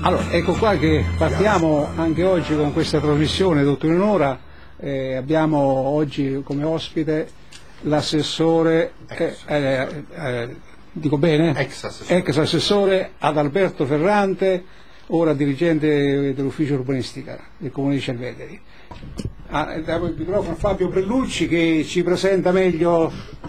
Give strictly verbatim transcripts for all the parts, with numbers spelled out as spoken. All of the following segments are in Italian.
Allora, ecco qua che partiamo anche oggi con questa trasmissione, dottor Un'ora. Eh, abbiamo oggi come ospite l'assessore, eh, eh, eh, dico bene? Ex assessore. Ex assessore Adalberto Ferrante, ora dirigente dell'ufficio urbanistica del Comune di Cerveteri. Ah, diamo il microfono a Fabio Brellucci che ci presenta meglio.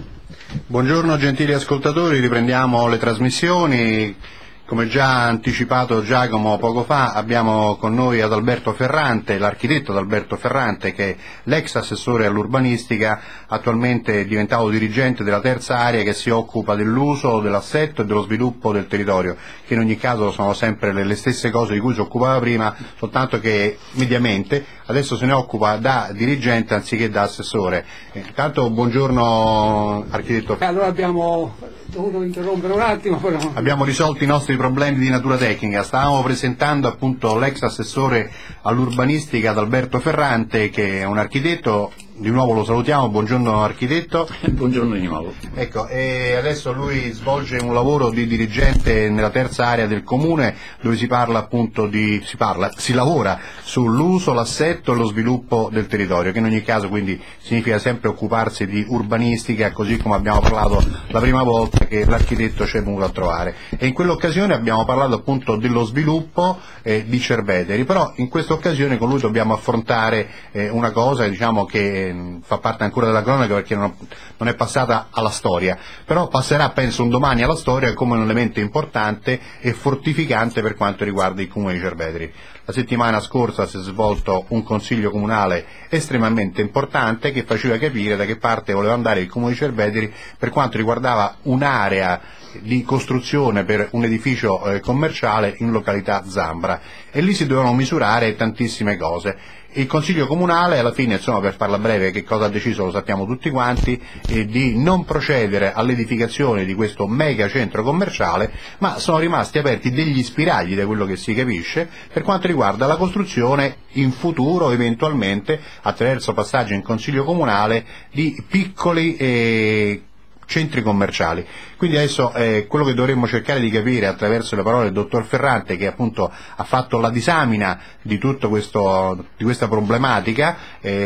Buongiorno gentili ascoltatori, riprendiamo le trasmissioni. Come già anticipato Giacomo poco fa, abbiamo con noi Adalberto Ferrante, l'architetto Adalberto Ferrante, che è l'ex assessore all'urbanistica, attualmente è diventato dirigente della terza area che si occupa dell'uso, dell'assetto e dello sviluppo del territorio, che in ogni caso sono sempre le, le stesse cose di cui si occupava prima, soltanto che mediamente adesso se ne occupa da dirigente anziché da assessore. Intanto buongiorno architetto. Allora abbiamo dovuto interrompere un attimo. Però... Abbiamo risolto i nostri problemi di natura tecnica, stavamo presentando appunto l'ex assessore all'urbanistica Adalberto Ferrante, che è un architetto. Di nuovo lo salutiamo, buongiorno architetto. Buongiorno di nuovo. Ecco, e adesso lui svolge un lavoro di dirigente nella terza area del comune, dove si parla appunto di, si parla, si lavora sull'uso, l'assetto e lo sviluppo del territorio, che in ogni caso quindi significa sempre occuparsi di urbanistica, così come abbiamo parlato la prima volta che l'architetto ci è venuto a trovare. E in quell'occasione abbiamo parlato appunto dello sviluppo eh, di Cerveteri, però in questa occasione con lui dobbiamo affrontare eh, una cosa, diciamo, che fa parte ancora della cronaca perché non, non è passata alla storia, però passerà penso un domani alla storia come un elemento importante e fortificante per quanto riguarda il comune di Cerveteri. La settimana scorsa si è svolto un consiglio comunale estremamente importante che faceva capire da che parte voleva andare il comune di Cerveteri per quanto riguardava un'area di costruzione per un edificio eh, commerciale in località Zambra, e lì si dovevano misurare tantissime cose. Il Consiglio Comunale alla fine, insomma, per farla breve, che cosa ha deciso lo sappiamo tutti quanti, eh, di non procedere all'edificazione di questo mega centro commerciale, ma sono rimasti aperti degli spiragli, da quello che si capisce, per quanto riguarda la costruzione in futuro, eventualmente, attraverso passaggio in Consiglio Comunale, di piccoli eh, centri commerciali. Quindi adesso eh, quello che dovremmo cercare di capire attraverso le parole del dottor Ferrante, che appunto ha fatto la disamina di tutto questo, di questa problematica,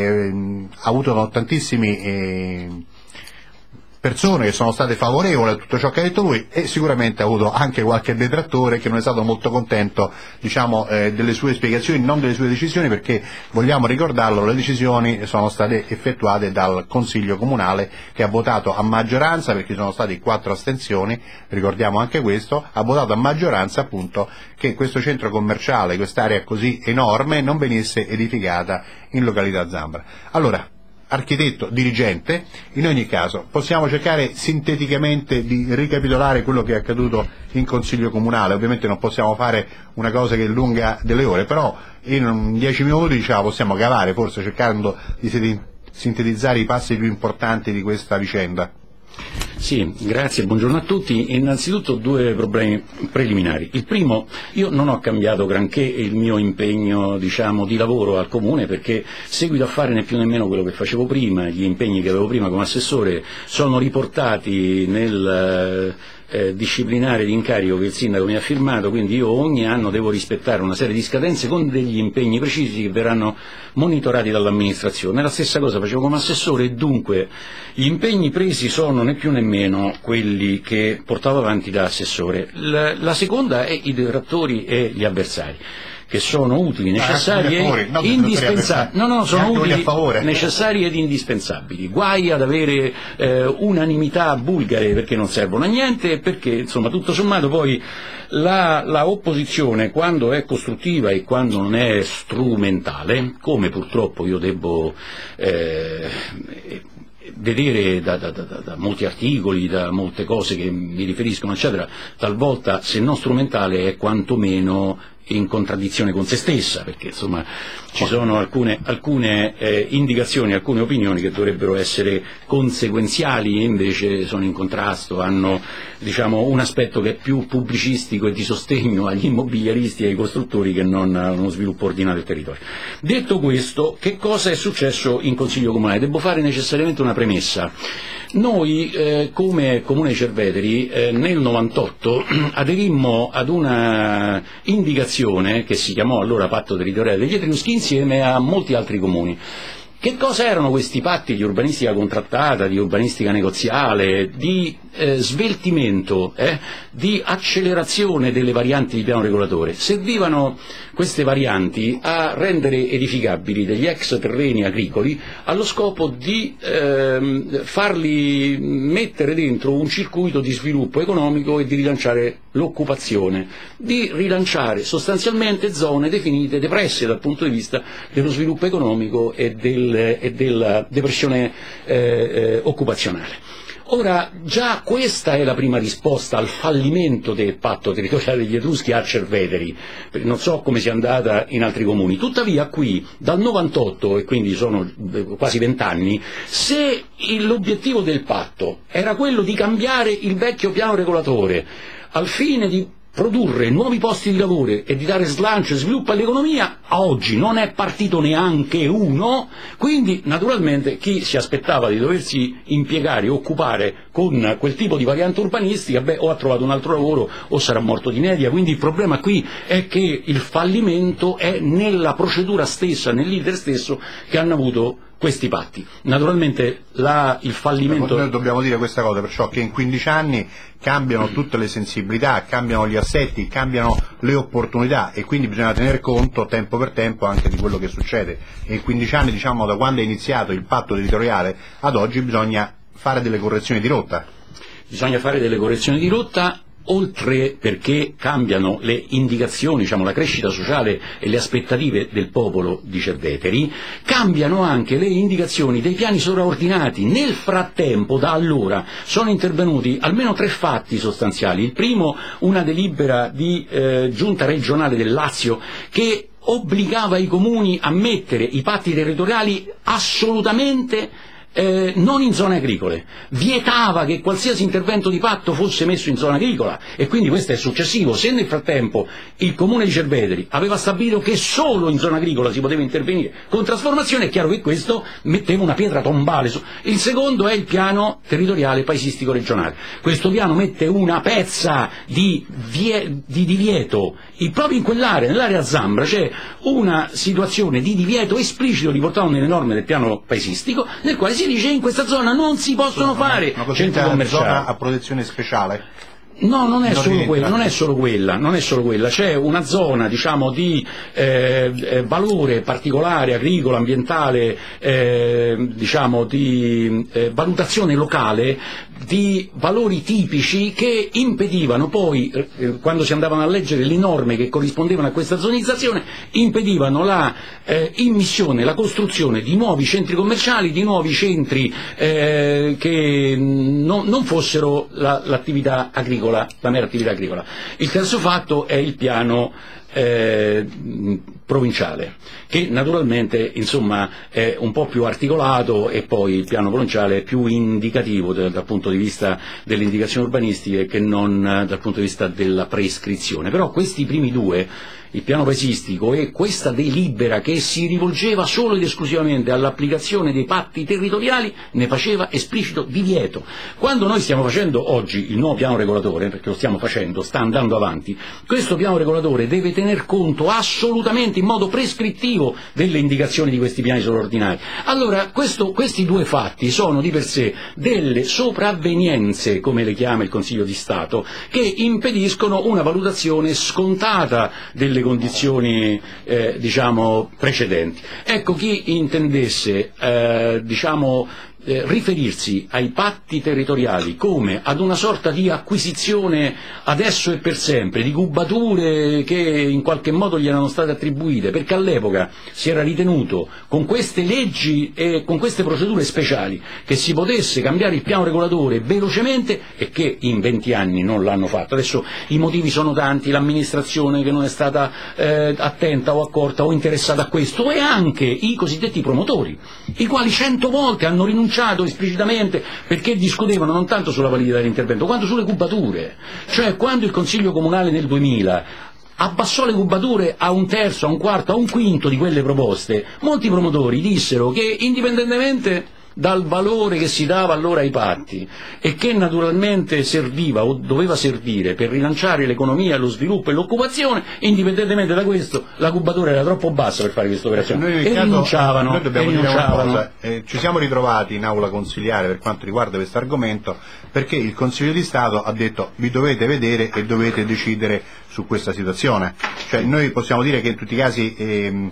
eh, ha avuto tantissimi eh, persone che sono state favorevoli a tutto ciò che ha detto lui, e sicuramente ha avuto anche qualche detrattore che non è stato molto contento, diciamo, eh, delle sue spiegazioni, non delle sue decisioni, perché vogliamo ricordarlo, le decisioni sono state effettuate dal Consiglio Comunale, che ha votato a maggioranza, perché sono state quattro astensioni, ricordiamo anche questo, ha votato a maggioranza appunto che questo centro commerciale, quest'area così enorme, non venisse edificata in località Zambra. Allora, architetto, dirigente, in ogni caso possiamo cercare sinteticamente di ricapitolare quello che è accaduto in Consiglio Comunale. Ovviamente non possiamo fare una cosa che è lunga delle ore, però in dieci minuti ce la possiamo cavare, forse cercando di sintetizzare i passi più importanti di questa vicenda. Sì, grazie, buongiorno a tutti. Innanzitutto due problemi preliminari. Il primo, io non ho cambiato granché il mio impegno, diciamo, di lavoro al Comune, perché seguito a fare né più nemmeno quello che facevo prima. Gli impegni che avevo prima come assessore sono riportati nel eh, disciplinare di incarico che il sindaco mi ha firmato, quindi io ogni anno devo rispettare una serie di scadenze con degli impegni precisi che verranno monitorati dall'amministrazione. La stessa cosa facevo come assessore, e dunque gli impegni presi sono né più nemmeno quelli che portavo avanti da assessore. La, la seconda è i detrattori e gli avversari, che sono utili, necessari e indispensabili. No, no, sono utili, necessari ed indispensabili. Guai ad avere eh, unanimità bulgare, perché non servono a niente, e perché insomma tutto sommato poi la, la opposizione, quando è costruttiva e quando non è strumentale, come purtroppo io devo eh, vedere da, da, da, da molti articoli, da molte cose che mi riferiscono eccetera, talvolta se non strumentale è quantomeno in contraddizione con se stessa, perché insomma ci sono alcune, alcune eh, indicazioni, alcune opinioni che dovrebbero essere conseguenziali e invece sono in contrasto, hanno, diciamo, un aspetto che è più pubblicistico e di sostegno agli immobiliaristi e ai costruttori che non a uno sviluppo ordinato del territorio. Detto questo, che cosa è successo in Consiglio Comunale? Devo fare necessariamente una premessa. Noi eh, come Comune di Cerveteri eh, nel novantotto aderimmo ad una indicazione che si chiamò allora Patto Territoriale degli Etruschi insieme a molti altri comuni. Che cosa erano questi patti di urbanistica contrattata, di urbanistica negoziale, di eh, sveltimento, eh, di accelerazione delle varianti di piano regolatore? Servivano queste varianti a rendere edificabili degli ex terreni agricoli allo scopo di ehm, farli mettere dentro un circuito di sviluppo economico e di rilanciare l'occupazione, di rilanciare sostanzialmente zone definite depresse dal punto di vista dello sviluppo economico e, del, e della depressione eh, eh, occupazionale. Ora, già questa è la prima risposta al fallimento del patto territoriale degli Etruschi a Cerveteri, non so come sia andata in altri comuni, tuttavia qui dal novantotto, e quindi sono quasi vent'anni, se l'obiettivo del patto era quello di cambiare il vecchio piano regolatore al fine di produrre nuovi posti di lavoro e di dare slancio e sviluppo all'economia, a oggi non è partito neanche uno, quindi naturalmente chi si aspettava di doversi impiegare e occupare con quel tipo di variante urbanistica, beh, o ha trovato un altro lavoro o sarà morto di inedia, quindi il problema qui è che il fallimento è nella procedura stessa, nell'iter stesso che hanno avuto questi patti. Naturalmente la, il fallimento... Noi dobbiamo dire questa cosa, perciò che in quindici anni cambiano tutte le sensibilità, cambiano gli assetti, cambiano le opportunità e quindi bisogna tener conto tempo per tempo anche di quello che succede. E in quindici anni, diciamo, da quando è iniziato il patto territoriale ad oggi bisogna fare delle correzioni di rotta. Bisogna fare delle correzioni di rotta, oltre perché cambiano le indicazioni, diciamo la crescita sociale e le aspettative del popolo di Cerveteri, cambiano anche le indicazioni dei piani sovraordinati. Nel frattempo, da allora, sono intervenuti almeno tre fatti sostanziali. Il primo, una delibera di eh, giunta regionale del Lazio che obbligava i comuni a mettere i patti territoriali assolutamente Eh, non in zone agricole, vietava che qualsiasi intervento di patto fosse messo in zona agricola, e quindi questo è successivo. Se nel frattempo il comune di Cerveteri aveva stabilito che solo in zona agricola si poteva intervenire con trasformazione, è chiaro che questo metteva una pietra tombale. Il secondo è il piano territoriale paesistico regionale. Questo piano mette una pezza di, vie, di divieto, e proprio in quell'area, nell'area Zambra, c'è una situazione di divieto esplicito riportato nelle norme del piano paesistico, nel quale si dice in questa zona non si possono Insomma, fare una centri commerciali. Zona a protezione speciale? No, non è, solo quella, non è solo quella, non è solo quella, c'è una zona, diciamo, di eh, eh, valore particolare, agricolo, ambientale, eh, diciamo, di eh, valutazione locale, di valori tipici che impedivano poi, eh, quando si andavano a leggere le norme che corrispondevano a questa zonizzazione, impedivano la eh, immissione, la costruzione di nuovi centri commerciali, di nuovi centri eh, che no, non fossero la, l'attività agricola, la mera attività agricola. Il terzo fatto è il piano eh, provinciale, che naturalmente, insomma, è un po' più articolato, e poi il piano provinciale è più indicativo dal, dal punto di vista delle indicazioni urbanistiche che non dal punto di vista della prescrizione. Però questi primi due, il piano paesistico e questa delibera che si rivolgeva solo ed esclusivamente all'applicazione dei patti territoriali, ne faceva esplicito divieto. Quando noi stiamo facendo oggi il nuovo piano regolatore, perché lo stiamo facendo, sta andando avanti, questo piano regolatore deve tener conto assolutamente in modo prescrittivo delle indicazioni di questi piani sovraordinari. Allora, questo, questi due fatti sono di per sé delle sopravvenienze, come le chiama il Consiglio di Stato, che impediscono una valutazione scontata delle condizioni eh, diciamo precedenti. Ecco, chi intendesse eh, diciamo eh, riferirsi ai patti territoriali come ad una sorta di acquisizione adesso e per sempre di cubature che in qualche modo gli erano state attribuite, perché all'epoca si era ritenuto con queste leggi e con queste procedure speciali che si potesse cambiare il piano regolatore velocemente, e che in venti anni non l'hanno fatto. Adesso i motivi sono tanti, l'amministrazione che non è stata eh, attenta o accorta o interessata a questo, e anche i cosiddetti promotori, i quali cento volte hanno rinunciato esplicitamente perché discutevano non tanto sulla validità dell'intervento quanto sulle cubature. Cioè, quando il Consiglio Comunale nel duemila abbassò le cubature a un terzo, a un quarto, a un quinto di quelle proposte, molti promotori dissero che indipendentemente dal valore che si dava allora ai patti e che naturalmente serviva o doveva servire per rilanciare l'economia, lo sviluppo e l'occupazione, indipendentemente da questo la cubatura era troppo bassa per fare questa operazione Noi, e Riccardo, rinunciavano, noi dobbiamo e dire una rinunciavano. cosa, eh, ci siamo ritrovati in aula consiliare per quanto riguarda questo argomento perché il Consiglio di Stato ha detto vi dovete vedere e dovete decidere su questa situazione, cioè noi possiamo dire che in tutti i casi ehm,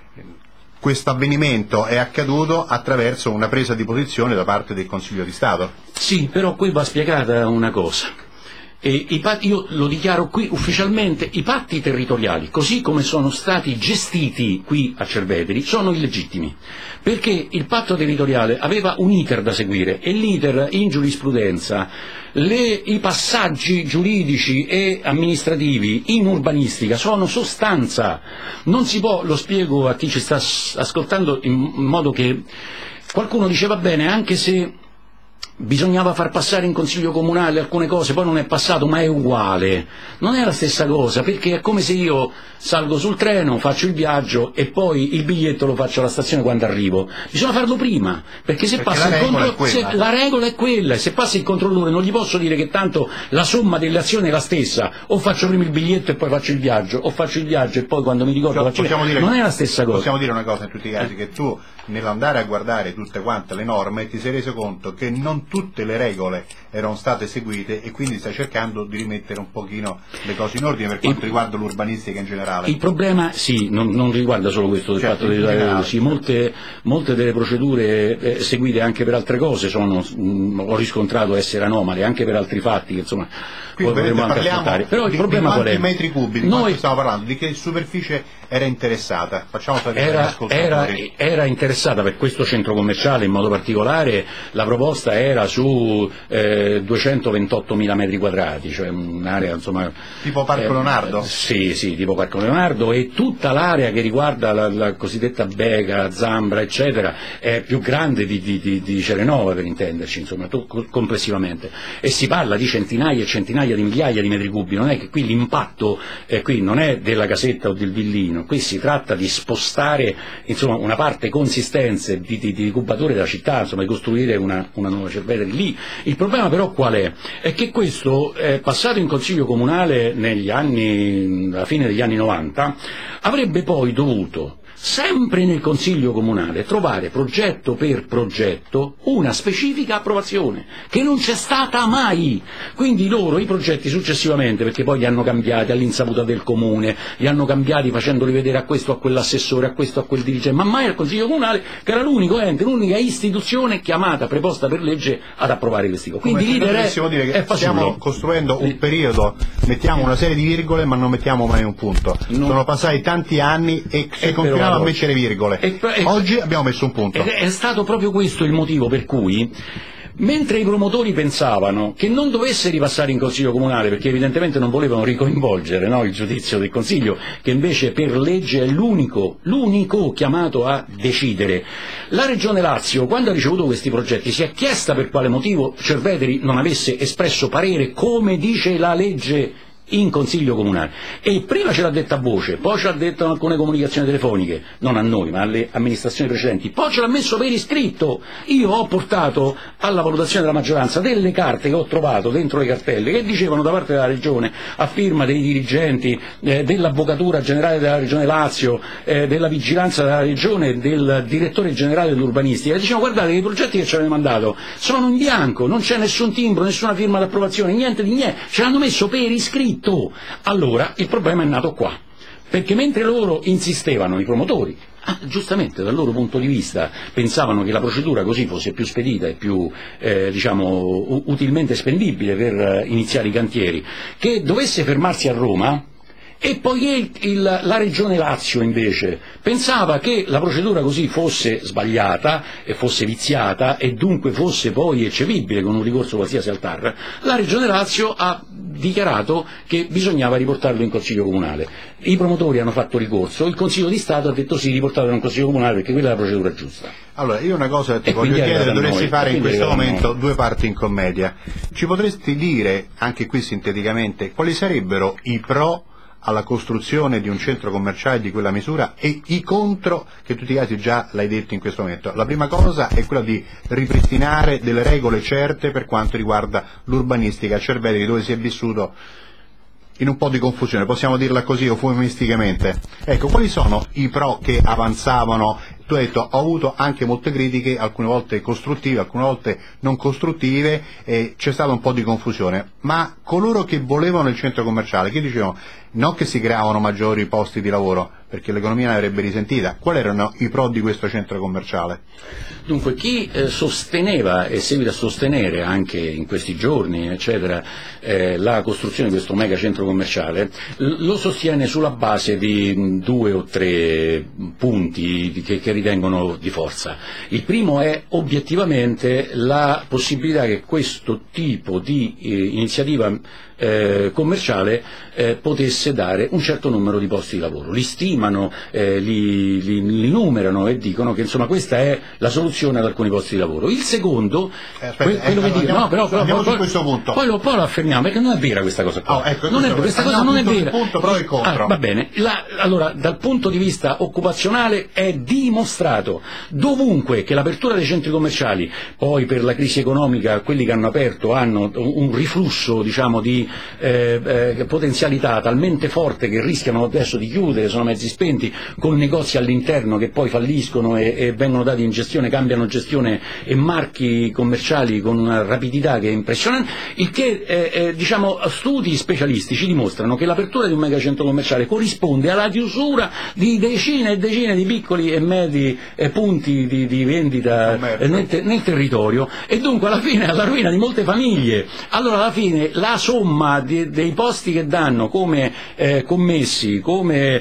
questo avvenimento è accaduto attraverso una presa di posizione da parte del Consiglio di Stato. Sì, però qui va spiegata una cosa. E i patti, io lo dichiaro qui ufficialmente, i patti territoriali, così come sono stati gestiti qui a Cerveteri, sono illegittimi, perché il patto territoriale aveva un iter da seguire e l'iter in giurisprudenza, le, i passaggi giuridici e amministrativi in urbanistica sono sostanza, non si può, lo spiego a chi ci sta ascoltando in modo che qualcuno diceva bene, anche se bisognava far passare in consiglio comunale alcune cose, poi non è passato, ma è uguale, non è la stessa cosa, perché è come se io salgo sul treno, faccio il viaggio e poi il biglietto lo faccio alla stazione quando arrivo, bisogna farlo prima, perché se Perché passa la il regola controllo, è quella. se, la regola è quella, e se passa il controllore non gli posso dire che tanto la somma delle azioni è la stessa, o faccio prima il biglietto e poi faccio il viaggio, o faccio il viaggio e poi quando mi ricordo Cioè, faccio il possiamo viaggio, dire, non è la stessa cosa. Possiamo dire una cosa in tutti i casi, che tu nell'andare a guardare tutte quante le norme ti sei reso conto che non tutte le regole erano state seguite e quindi stai cercando di rimettere un pochino le cose in ordine per quanto il, riguarda l'urbanistica in generale. Il problema, sì, non, non riguarda solo questo del Certo, fatto di sì, molte, molte delle procedure eh, seguite anche per altre cose sono, mh, ho riscontrato essere anomale, anche per altri fatti che insomma Quindi poi potremo anche parliamo affrontare. Però di, il problema di qual quanti è? metri cubi, di Noi, quanto stiamo parlando, di che superficie era interessata? Facciamo sapere agli Era, era, ascoltatori. era interessata per questo centro commerciale in modo particolare, la proposta era su eh, duecentoventottomila metri quadrati, cioè un'area insomma Tipo Parco eh, Leonardo? Sì, sì, tipo Parco Leonardo, e tutta l'area che riguarda la, la cosiddetta Bega, Zambra, eccetera, è più grande di, di, di, di Cerenova, per intenderci, insomma, tu, complessivamente. E si parla di centinaia e centinaia di migliaia di metri cubi, non è che qui l'impatto eh, qui non è della casetta o del villino, qui si tratta di spostare insomma una parte consistenze di, di, di cubature della città, insomma di costruire una, una nuova Cerveteri lì. Il problema però qual è? È che questo è passato in consiglio comunale negli anni, alla fine degli anni novanta, avrebbe poi dovuto sempre nel Consiglio Comunale trovare progetto per progetto una specifica approvazione che non c'è stata mai, quindi loro i progetti successivamente, perché poi li hanno cambiati all'insaputa del Comune, li hanno cambiati facendoli vedere a questo, a quell'assessore, a questo, a quel dirigente, ma mai al Consiglio Comunale che era l'unico ente, l'unica istituzione chiamata, preposta per legge ad approvare questi cose. Quindi l'idea è, dire che è stiamo costruendo un periodo, mettiamo una serie di virgole ma non mettiamo mai un punto. No. Sono passati tanti anni e si continuano a mettere virgole. E, e, Oggi abbiamo messo un punto. È, è stato proprio questo il motivo per cui, mentre i promotori pensavano che non dovesse ripassare in Consiglio Comunale, perché evidentemente non volevano ricoinvolgere, no, il giudizio del Consiglio, che invece per legge è l'unico, l'unico chiamato a decidere, la Regione Lazio, quando ha ricevuto questi progetti, si è chiesta per quale motivo Cerveteri non avesse espresso parere, come dice la legge, in Consiglio Comunale, e prima ce l'ha detta a voce, poi ce l'ha detto in alcune comunicazioni telefoniche, non a noi ma alle amministrazioni precedenti, poi ce l'ha messo per iscritto. Io ho portato alla valutazione della maggioranza delle carte che ho trovato dentro le cartelle che dicevano da parte della Regione, a firma dei dirigenti eh, dell'Avvocatura Generale della Regione Lazio, eh, della Vigilanza della Regione, del Direttore Generale dell'Urbanistica, e dicevano guardate che i progetti che ci avete mandato sono in bianco, non c'è nessun timbro, nessuna firma d'approvazione, niente di niente, ce l'hanno messo per iscritto. Allora il problema è nato qua, perché mentre loro insistevano, i promotori, ah, giustamente dal loro punto di vista pensavano che la procedura così fosse più spedita e più eh, diciamo utilmente spendibile per eh, iniziare i cantieri, che dovesse fermarsi a Roma. E poiché il, il, la Regione Lazio invece pensava che la procedura così fosse sbagliata e fosse viziata e dunque fosse poi eccepibile con un ricorso qualsiasi al T A R, la Regione Lazio ha dichiarato che bisognava riportarlo in Consiglio Comunale. I promotori hanno fatto ricorso, il Consiglio di Stato ha detto sì, riportatelo in Consiglio Comunale perché quella è la procedura giusta. Allora, io una cosa ti E voglio chiedere, dovresti noi, fare in questo momento noi. due parti in commedia. Ci potresti dire, anche qui sinteticamente, quali sarebbero i pro alla costruzione di un centro commerciale di quella misura e i contro, che in tutti i casi già l'hai detto in questo momento. La prima cosa è quella di ripristinare delle regole certe per quanto riguarda l'urbanistica a Cerveteri, dove si è vissuto in un po' di confusione, possiamo dirla così eufemisticamente. Ecco, quali sono i pro che avanzavano? Tu hai detto, ho avuto anche molte critiche, alcune volte costruttive, alcune volte non costruttive, e c'è stata un po' di confusione, ma coloro che volevano il centro commerciale, che dicevano non che si creavano maggiori posti di lavoro, perché l'economia ne avrebbe risentita, quali erano i pro di questo centro commerciale? Dunque, chi eh, sosteneva e seguita a sostenere anche in questi giorni, eccetera, eh, la costruzione di questo mega centro commerciale, lo sostiene sulla base di due o tre punti che, che ritengono di forza. Il primo è obiettivamente la possibilità che questo tipo di eh, iniziativa eh, commerciale eh, potesse dare un certo numero di posti di lavoro. Li stimano, eh, li, li, li numerano e dicono che insomma questa è la soluzione ad alcuni posti di lavoro. Il secondo, eh, aspetta, que- quello eh, che allora, dicono, no, però, però, andiamo poi, su questo punto. Poi lo, poi lo affermiamo, perché non è vera questa cosa qua. Oh, ecco, non è, questa cosa non è vera. Punto, pro e contro. Ah, va bene. La, allora, dal punto di vista occupazionale è dimostrato dovunque che l'apertura dei centri commerciali, poi per la crisi economica quelli che hanno aperto hanno un riflusso, diciamo, di eh, eh, potenzialità talmente forte che rischiano adesso di chiudere, sono mezzi spenti, con negozi all'interno che poi falliscono e, e vengono dati in gestione, cambiano gestione e marchi commerciali con una rapidità che è impressionante, il che eh, eh, diciamo studi specialistici dimostrano che l'apertura di un megacentro commerciale corrisponde alla chiusura di decine e decine di piccoli e medi eh, punti di, di vendita eh, nel, te- nel territorio, e dunque alla fine alla ruina di molte famiglie. Allora alla fine la somma di, dei posti che danno come eh, commessi, come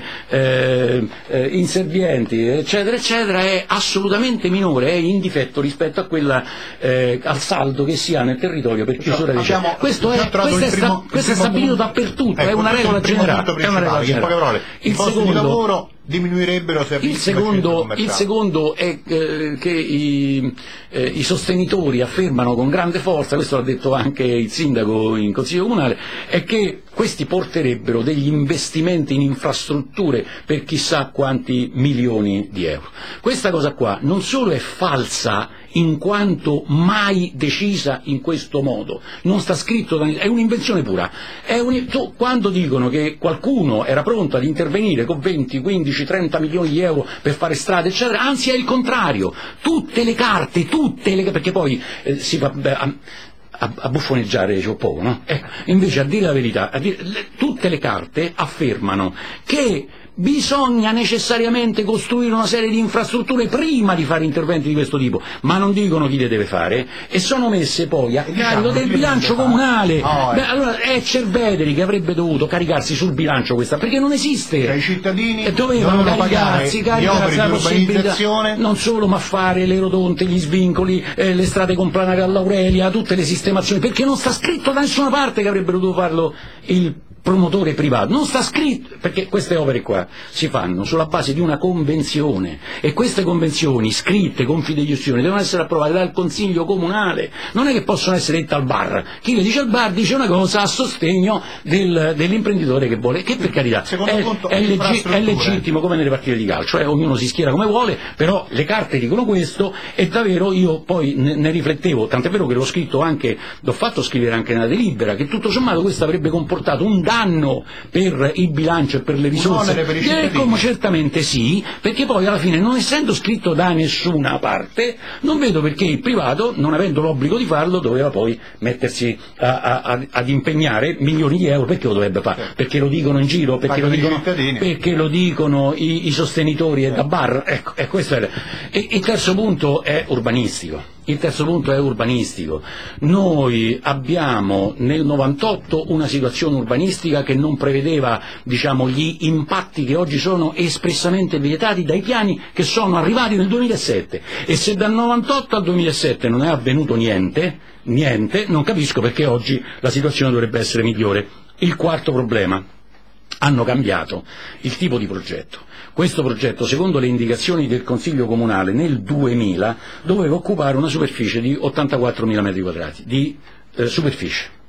eh, eh, inservienti, eccetera eccetera, è assolutamente minore, è in difetto rispetto a quella eh, al saldo che si ha nel territorio per chiusura dei centri. Questo è, questo è, sta, questo è stabilito dappertutto, ecco, è una regola generale. È una regola generale. In poche parole, il i posti secondo, di lavoro diminuirebbero se il secondo, il secondo è eh, che i, eh, i sostenitori affermano con grande forza, questo l'ha detto anche il sindaco in consiglio comunale, è che questi porterebbero degli investimenti in infrastrutture per chissà quanti milioni di euro. Questa cosa qua non solo è falsa in quanto mai decisa in questo modo, non sta scritto da, è un'invenzione pura. È un, tu, quando dicono che qualcuno era pronto ad intervenire con venti, quindici, trenta milioni di euro per fare strade eccetera, anzi è il contrario, tutte le carte, tutte le, perché poi eh, si va beh, a, a, a buffoneggiare c'ho poco, no? Eh, invece a dire la verità, a dire, le, tutte le carte affermano che bisogna necessariamente costruire una serie di infrastrutture prima di fare interventi di questo tipo, ma non dicono chi le deve fare, e sono messe poi a carico del bilancio comunale. Oh, eh. Beh, allora è Cerveteri che avrebbe dovuto caricarsi sul bilancio questa, perché non esiste. Cioè, i cittadini e dovevano caricarsi, caricarsi la possibilità, non solo, ma fare le rodonte, gli svincoli, eh, le strade con planare all'Aurelia, tutte le sistemazioni, perché non sta scritto da nessuna parte che avrebbero dovuto farlo il promotore privato, non sta scritto, perché queste opere qua si fanno sulla base di una convenzione, e queste convenzioni scritte con fideiussione devono essere approvate dal consiglio comunale, non è che possono essere dette al bar. Chi le dice al bar dice una cosa a sostegno del, dell'imprenditore che vuole, che per carità è, è, leggi- è legittimo come nelle partite di calcio, cioè ognuno si schiera come vuole, però le carte dicono questo, e davvero io poi ne, ne riflettevo, tant'è vero che l'ho scritto anche, l'ho fatto scrivere anche nella delibera, che tutto sommato questo avrebbe comportato un danno per il bilancio e per le risorse, per i eh, come certamente sì, perché poi alla fine, non essendo scritto da nessuna parte, non vedo perché il privato, non avendo l'obbligo di farlo, doveva poi mettersi a, a, a, ad impegnare milioni di euro. Perché lo dovrebbe fare? Certo. Perché lo dicono in giro, perché lo dicono, perché lo dicono i, i sostenitori e da bar. Ecco, e questo è. E, il terzo punto è urbanistico. Il terzo punto è urbanistico. Noi abbiamo nel novantotto una situazione urbanistica che non prevedeva, diciamo, gli impatti che oggi sono espressamente vietati dai piani che sono arrivati nel duemilasette, e se dal novantotto al duemilasette non è avvenuto niente, niente, non capisco perché oggi la situazione dovrebbe essere migliore. Il quarto problema: hanno cambiato il tipo di progetto. Questo progetto, secondo le indicazioni del Consiglio Comunale, nel duemila doveva occupare una superficie di ottantaquattromila metri quadrati di eh, superficie.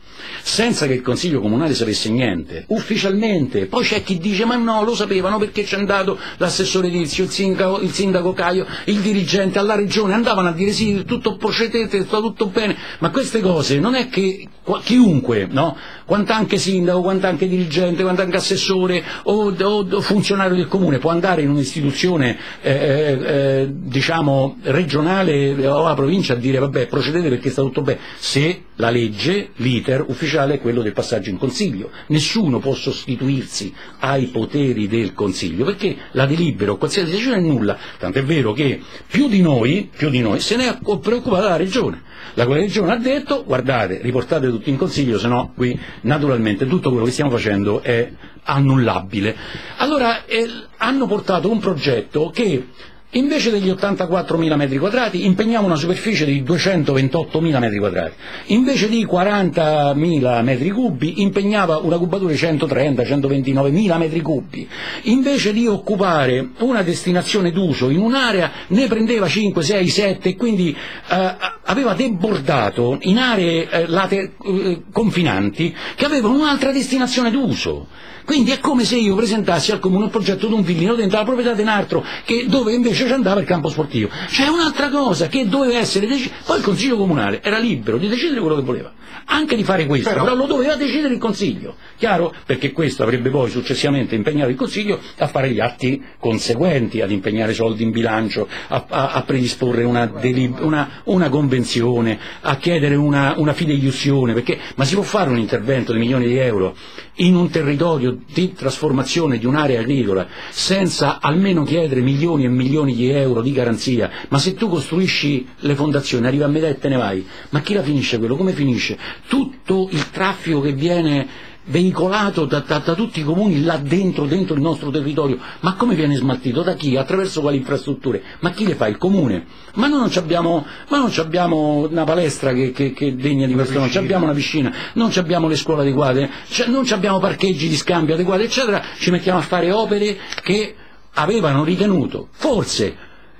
senza che il Consiglio Comunale sapesse niente, ufficialmente. Poi c'è chi dice ma no, lo sapevano perché c'è andato l'assessore Tizio, il sindaco, il sindaco Caio, il dirigente alla regione, andavano a dire sì, tutto procedete, sta tutto bene, ma queste cose non è che chiunque, no? Quant'anche sindaco, quant'anche dirigente, quant'anche assessore o, o, o funzionario del comune può andare in un'istituzione eh, eh, diciamo regionale o alla provincia a dire vabbè procedete perché sta tutto bene, se la legge, l'iter ufficiale è quello del passaggio in Consiglio. Nessuno può sostituirsi ai poteri del Consiglio perché la delibera o qualsiasi decisione è nulla, tant'è vero che più di noi, più di noi se ne è preoccupata la regione. La regione ha detto guardate, riportate tutti in Consiglio, se no qui naturalmente tutto quello che stiamo facendo è annullabile. Allora eh, hanno portato un progetto che invece degli ottantaquattromila metri quadrati impegnava una superficie di duecentoventottomila metri quadrati, invece di quarantamila metri cubi impegnava una cubatura di centotrenta centoventinovemila metri cubi, invece di occupare una destinazione d'uso in un'area ne prendeva cinque, sei, sette e quindi eh, aveva debordato in aree eh, later, eh, confinanti che avevano un'altra destinazione d'uso. Quindi è come se io presentassi al comune un progetto di un villino dentro la proprietà di un altro, che dove invece ci andava il campo sportivo. C'è un'altra cosa che doveva essere decisa. Poi il Consiglio Comunale era libero di decidere quello che voleva, anche di fare questo, però, però lo doveva decidere il Consiglio, chiaro? Perché questo avrebbe poi successivamente impegnato il Consiglio a fare gli atti conseguenti, ad impegnare soldi in bilancio, a, a, a predisporre una, una, una convenzione, a chiedere una, una fideiussione, perché ma si può fare un intervento di milioni di euro in un territorio di trasformazione di un'area agricola senza almeno chiedere milioni e milioni di euro di garanzia? Ma se tu costruisci le fondazioni, arriva a metà e te ne vai, ma chi la finisce quello? Come finisce? Tutto il traffico che viene veicolato da, da, da tutti i comuni là dentro, dentro il nostro territorio, ma come viene smaltito? Da chi? Attraverso quali infrastrutture? Ma chi le fa? Il comune? Ma noi non abbiamo, ma non abbiamo una palestra che, che, che degna di questo, non abbiamo una piscina, non abbiamo le scuole adeguate, non abbiamo parcheggi di scambio adeguati, eccetera. Ci mettiamo a fare opere che avevano ritenuto forse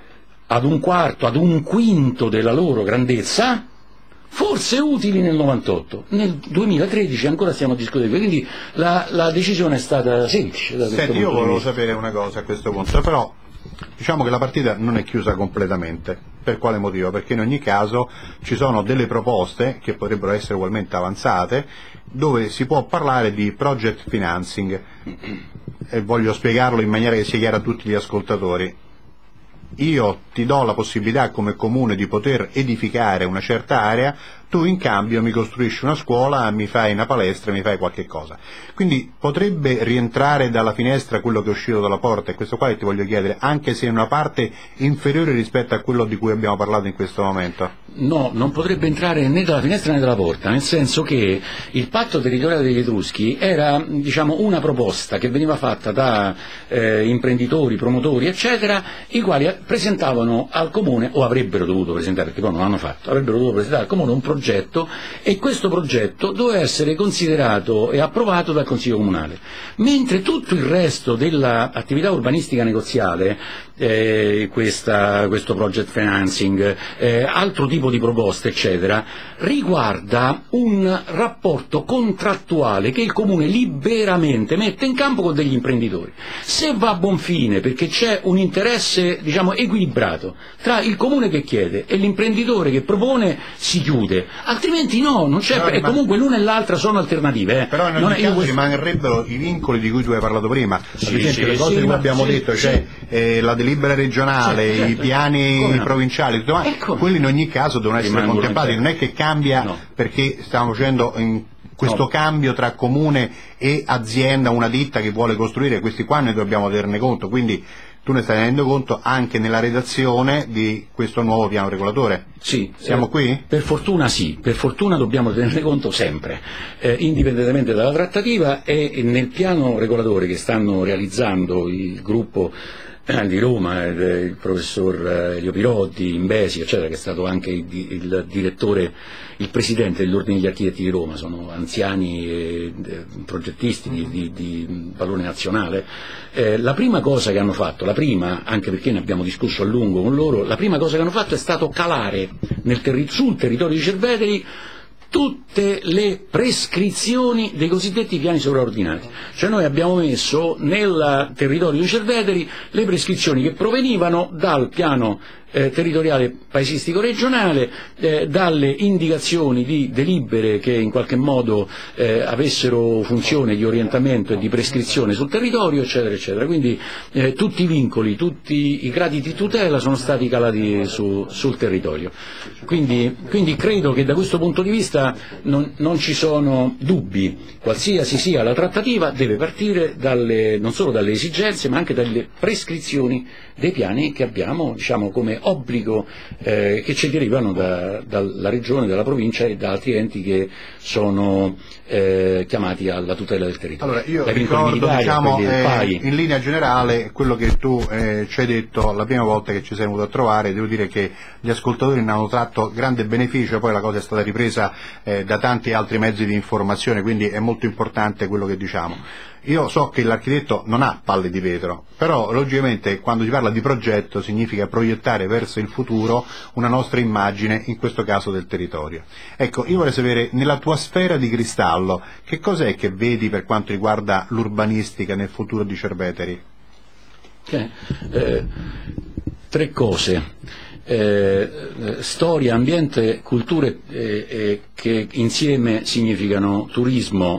ad un quarto, ad un quinto della loro grandezza, forse utili nel novantotto, nel duemilatredici ancora stiamo discutendo, quindi la, la decisione è stata semplice. Da Senti, io volevo sapere una cosa a questo punto, però diciamo che la partita non è chiusa completamente. Per quale motivo? Perché in ogni caso ci sono delle proposte che potrebbero essere ugualmente avanzate, dove si può parlare di project financing, e voglio spiegarlo in maniera che sia chiara a tutti gli ascoltatori. Io ti do la possibilità come comune di poter edificare una certa area, tu in cambio mi costruisci una scuola, mi fai una palestra, mi fai qualche cosa. Quindi potrebbe rientrare dalla finestra quello che è uscito dalla porta, e questo qua ti voglio chiedere, anche se in una parte inferiore rispetto a quello di cui abbiamo parlato in questo momento. No, non potrebbe entrare né dalla finestra né dalla porta, nel senso che il patto territoriale degli Etruschi era, diciamo, una proposta che veniva fatta da eh, imprenditori, promotori, eccetera, i quali presentavano al comune, o avrebbero dovuto presentare, perché poi non l'hanno fatto, avrebbero dovuto presentare al comune un progetto, e questo progetto doveva essere considerato e approvato dal Consiglio Comunale, mentre tutto il resto dell'attività urbanistica negoziale, eh, questa, questo project financing, eh, altro tipo di proposte, eccetera, riguarda un rapporto contrattuale che il comune liberamente mette in campo con degli imprenditori. Se va a buon fine, perché c'è un interesse, diciamo, equilibrato tra il comune che chiede e l'imprenditore che propone, si chiude, altrimenti no, non c'è, e comunque l'una e l'altra sono alternative. Eh. Però in ogni caso questo... rimarrebbero i vincoli di cui tu hai parlato prima, sì, ad esempio sì, le cose sì, che abbiamo sì, detto, sì, cioè sì. eh, la delibera regionale, sì, certo, i piani no. provinciali, tutto, ecco. quelli in ogni caso devono essere contemplati, non è che cambia no. perché stiamo facendo in questo no. cambio tra comune e azienda, una ditta che vuole costruire, questi qua ne dobbiamo tenerne conto, quindi tu ne stai tenendo conto anche nella redazione di questo nuovo piano regolatore? Sì. Siamo eh, qui? Per fortuna sì, per fortuna dobbiamo tenerne conto sempre, eh, indipendentemente dalla trattativa, e nel piano regolatore che stanno realizzando il gruppo di Roma, il professor Elio Pirotti, Imbesi, eccetera, che è stato anche il, il direttore, il presidente dell'Ordine degli Architetti di Roma, sono anziani e, e, progettisti di, di, di valore nazionale. Eh, la prima cosa che hanno fatto, la prima, anche perché ne abbiamo discusso a lungo con loro, la prima cosa che hanno fatto è stato calare nel terri- sul territorio di Cerveteri tutte le prescrizioni dei cosiddetti piani sovraordinati. Cioè noi abbiamo messo nel territorio di Cerveteri le prescrizioni che provenivano dal piano eh, territoriale paesistico regionale, eh, dalle indicazioni di delibere che in qualche modo eh, avessero funzione di orientamento e di prescrizione sul territorio, eccetera, eccetera. Quindi eh, tutti i vincoli, tutti i gradi di tutela sono stati calati su, sul territorio. Quindi, quindi credo che da questo punto di vista non, non ci sono dubbi. Qualsiasi sia la trattativa deve partire dalle, non solo dalle esigenze ma anche dalle prescrizioni dei piani che abbiamo, diciamo, come obbligo eh, che ci derivano da, dalla regione, dalla provincia e da altri enti che sono eh, chiamati alla tutela del territorio. Allora io ricordo, diciamo, eh, in linea generale quello che tu eh, ci hai detto la prima volta che ci sei venuto a trovare. Devo dire che gli ascoltatori ne hanno tratto grande beneficio, poi la cosa è stata ripresa eh, da tanti altri mezzi di informazione, quindi è molto importante quello che diciamo. Io so che l'architetto non ha palle di vetro, però logicamente quando si parla di progetto significa proiettare verso il futuro una nostra immagine, in questo caso del territorio. Ecco, io vorrei sapere, nella tua sfera di cristallo, che cos'è che vedi per quanto riguarda l'urbanistica nel futuro di Cerveteri? Eh, eh, tre cose. Eh, storia, ambiente, culture eh, eh, che insieme significano turismo.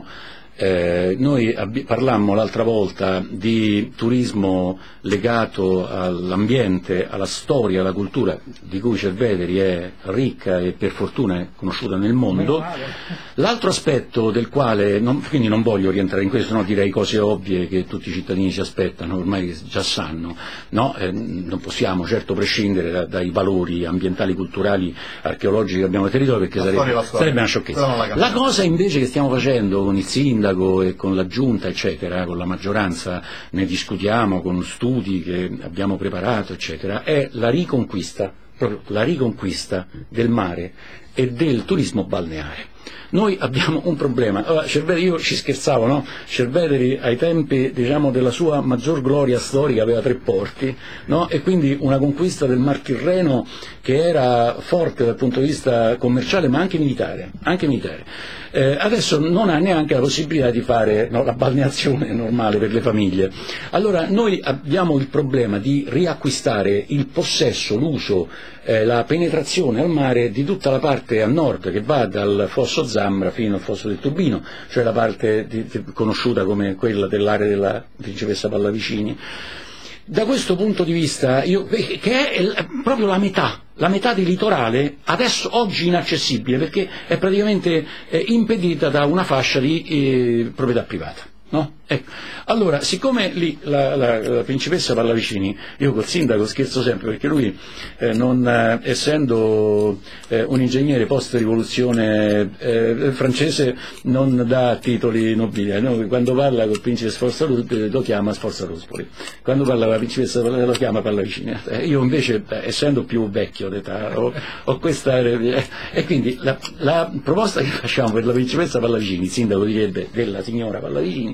Eh, noi parlammo l'altra volta di turismo legato all'ambiente, alla storia, alla cultura di cui Cerveteri è ricca e per fortuna è conosciuta nel mondo. L'altro aspetto del quale, non, quindi non voglio rientrare in questo, no, direi cose ovvie che tutti i cittadini si aspettano, ormai già sanno, no? Eh, non possiamo certo prescindere da, dai valori ambientali, culturali, archeologici che abbiamo nel territorio, perché sarebbe, sarebbe una sciocchezza. La, la cosa invece che stiamo facendo con il sindaco e con la giunta, eccetera, con la maggioranza ne discutiamo, con studi che abbiamo preparato, eccetera, è la riconquista, proprio la riconquista del mare e del turismo balneare. Noi abbiamo un problema. Allora, Cerveteri, io ci scherzavo, no? Cerveteri ai tempi, diciamo, della sua maggior gloria storica aveva tre porti, no? E quindi una conquista del Mar Tirreno che era forte dal punto di vista commerciale ma anche militare, anche militare. Eh, adesso non ha neanche la possibilità di fare, no, la balneazione normale per le famiglie. Allora noi abbiamo il problema di riacquistare il possesso, l'uso, eh, la penetrazione al mare di tutta la parte a nord che va dal fosso Zambra fino al fosso del Turbino, cioè la parte di, di, conosciuta come quella dell'area della Principessa Pallavicini. Da questo punto di vista, io, che è proprio la metà, la metà del litorale, adesso oggi inaccessibile, perché è praticamente eh, impedita da una fascia di eh, proprietà privata. No? Ecco. Allora, siccome lì la, la, la Principessa Pallavicini, io col sindaco scherzo sempre, perché lui, eh, non, eh, essendo eh, un ingegnere post-rivoluzione eh, francese, non dà titoli nobiliari, no? Quando parla col principe Sforza lo chiama Sforza Ruspoli, quando parla con la Principessa lo chiama Pallavicini. Eh, io invece, eh, essendo più vecchio d'età, ho, ho questa... Eh, e quindi la, la proposta che facciamo per la Principessa Pallavicini, il sindaco direbbe della signora Pallavicini,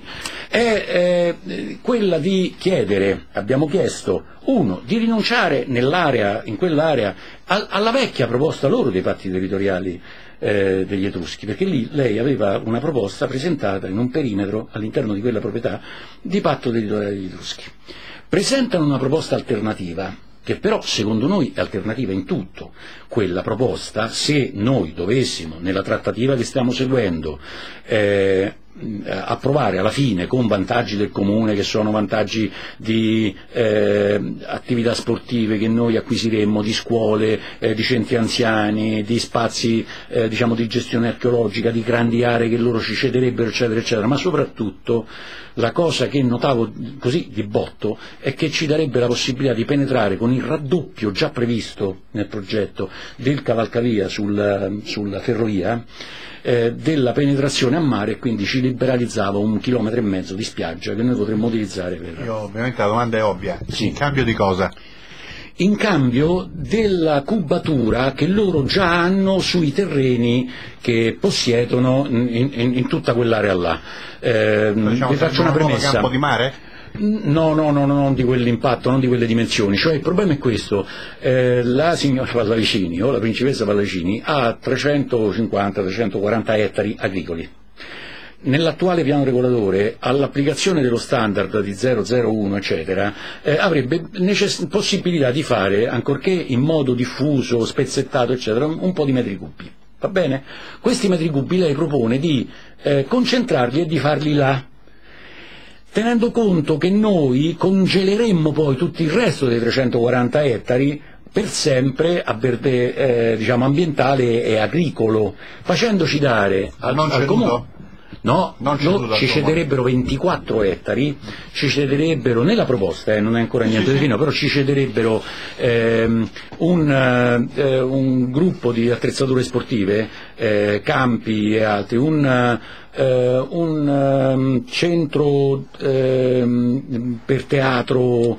è eh, quella di chiedere, abbiamo chiesto, uno, di rinunciare nell'area, in quell'area, a, alla vecchia proposta loro dei patti territoriali eh, degli Etruschi, perché lì lei aveva una proposta presentata in un perimetro all'interno di quella proprietà di patto territoriale degli Etruschi. Presentano una proposta alternativa, che però secondo noi è alternativa in tutto. Quella proposta, se noi dovessimo, nella trattativa che stiamo seguendo, eh, approvare alla fine con vantaggi del comune, che sono vantaggi di eh, attività sportive che noi acquisiremmo, di scuole, eh, di centri anziani, di spazi eh, diciamo di gestione archeologica, di grandi aree che loro ci cederebbero, eccetera eccetera, ma soprattutto la cosa che notavo così di botto è che ci darebbe la possibilità di penetrare con il raddoppio già previsto nel progetto del cavalcavia sul, sulla ferrovia, eh, della penetrazione a mare, e quindi ci liberalizzava un chilometro e mezzo di spiaggia che noi potremmo utilizzare per... Io, ovviamente la domanda è ovvia, sì. In cambio di cosa? In cambio della cubatura che loro già hanno sui terreni che possiedono in, in, in tutta quell'area là. Eh, vi faccio una premessa. Campo di mare? No, no, no, no, non di quell'impatto, non di quelle dimensioni. Cioè il problema è questo, eh, la signora Pallavicini o la principessa Pallavicini ha trecentocinquanta trecentoquaranta ettari agricoli. Nell'attuale piano regolatore, all'applicazione dello standard di zero zero uno, eccetera, eh, avrebbe necess- possibilità di fare, ancorché in modo diffuso, spezzettato, eccetera, un, un po' di metri cubi. Va bene? Questi metri cubi lei propone di eh, concentrarli e di farli là, tenendo conto che noi congeleremmo poi tutto il resto dei trecentoquaranta ettari per sempre a verde eh, diciamo ambientale e agricolo, facendoci dare al, non al comune. No, non no ci cederebbero ventiquattro ettari, ci cederebbero, nella proposta, eh, non è ancora niente di fino, però ci cederebbero ehm, un, eh, un gruppo di attrezzature sportive, eh, campi e altri, un, eh, un um, centro eh, per teatro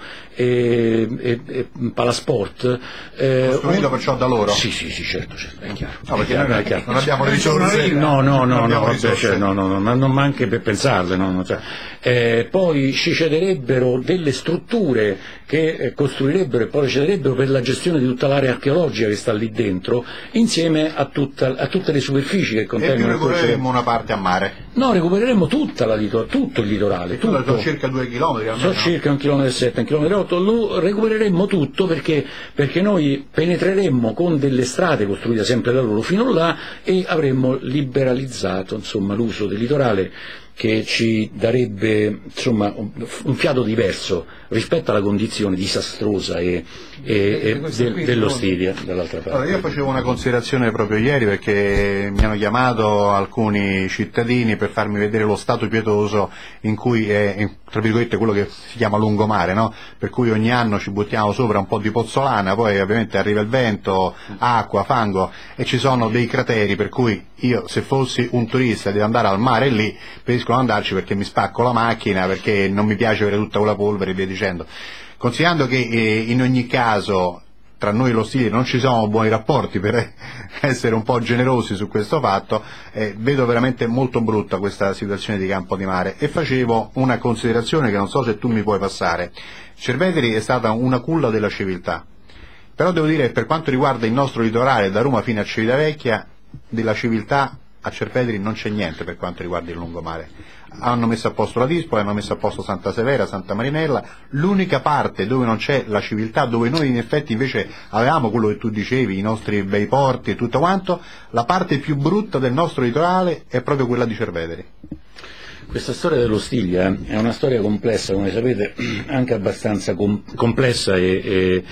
e, e, e palasport. Eh, costruito un... perciò da loro? Sì, sì, sì, certo, certo, è chiaro. No, perché è chiaro, non, è chiaro. non abbiamo le risorse. No, no, no, no, vabbè, cioè, no, no, no, ma non manca per pensarle. No, no, cioè. eh, poi ci cederebbero delle strutture che eh, costruirebbero e poi cederebbero per la gestione di tutta l'area archeologica che sta lì dentro, insieme a, tutta, a tutte le superfici che contengono. E più recupereremo una parte a mare? No, recupereremo tutta la litor- tutto il litorale. Tutto. Sono circa due chilometri almeno. Sono circa un chilometro e sette, un chilometro e otto, lo recupereremmo tutto perché, perché noi penetreremmo con delle strade costruite sempre da loro fino là e avremmo liberalizzato insomma, l'uso del litorale, che ci darebbe insomma, un fiato diverso rispetto alla condizione disastrosa e, e, e de, dell'Ostilia dall'altra parte. Allora, io facevo una considerazione proprio ieri perché mi hanno chiamato alcuni cittadini per farmi vedere lo stato pietoso in cui è, tra virgolette, quello che si chiama lungomare, no? Per cui ogni anno ci buttiamo sopra un po' di pozzolana, poi ovviamente arriva il vento, acqua, fango e ci sono dei crateri per cui io se fossi un turista devo andare al mare lì, preferisco non andarci perché mi spacco la macchina, perché non mi piace avere tutta quella polvere e via dicendo. Considerando che eh, in ogni caso tra noi e lo Stilia non ci sono buoni rapporti, per essere un po' generosi su questo fatto, eh, vedo veramente molto brutta questa situazione di Campo di Mare e facevo una considerazione che non so se tu mi puoi passare. Cerveteri è stata una culla della civiltà, però devo dire che per quanto riguarda il nostro litorale da Roma fino a Civitavecchia, della civiltà a Cerveteri non c'è niente per quanto riguarda il lungomare. Hanno messo a posto la Dispoli, hanno messo a posto Santa Severa, Santa Marinella, l'unica parte dove non c'è la civiltà, dove noi in effetti invece avevamo quello che tu dicevi, i nostri bei porti e tutto quanto, la parte più brutta del nostro litorale è proprio quella di Cerveteri. Questa storia dello Stiglia è una storia complessa, come sapete, anche abbastanza com- complessa e, e,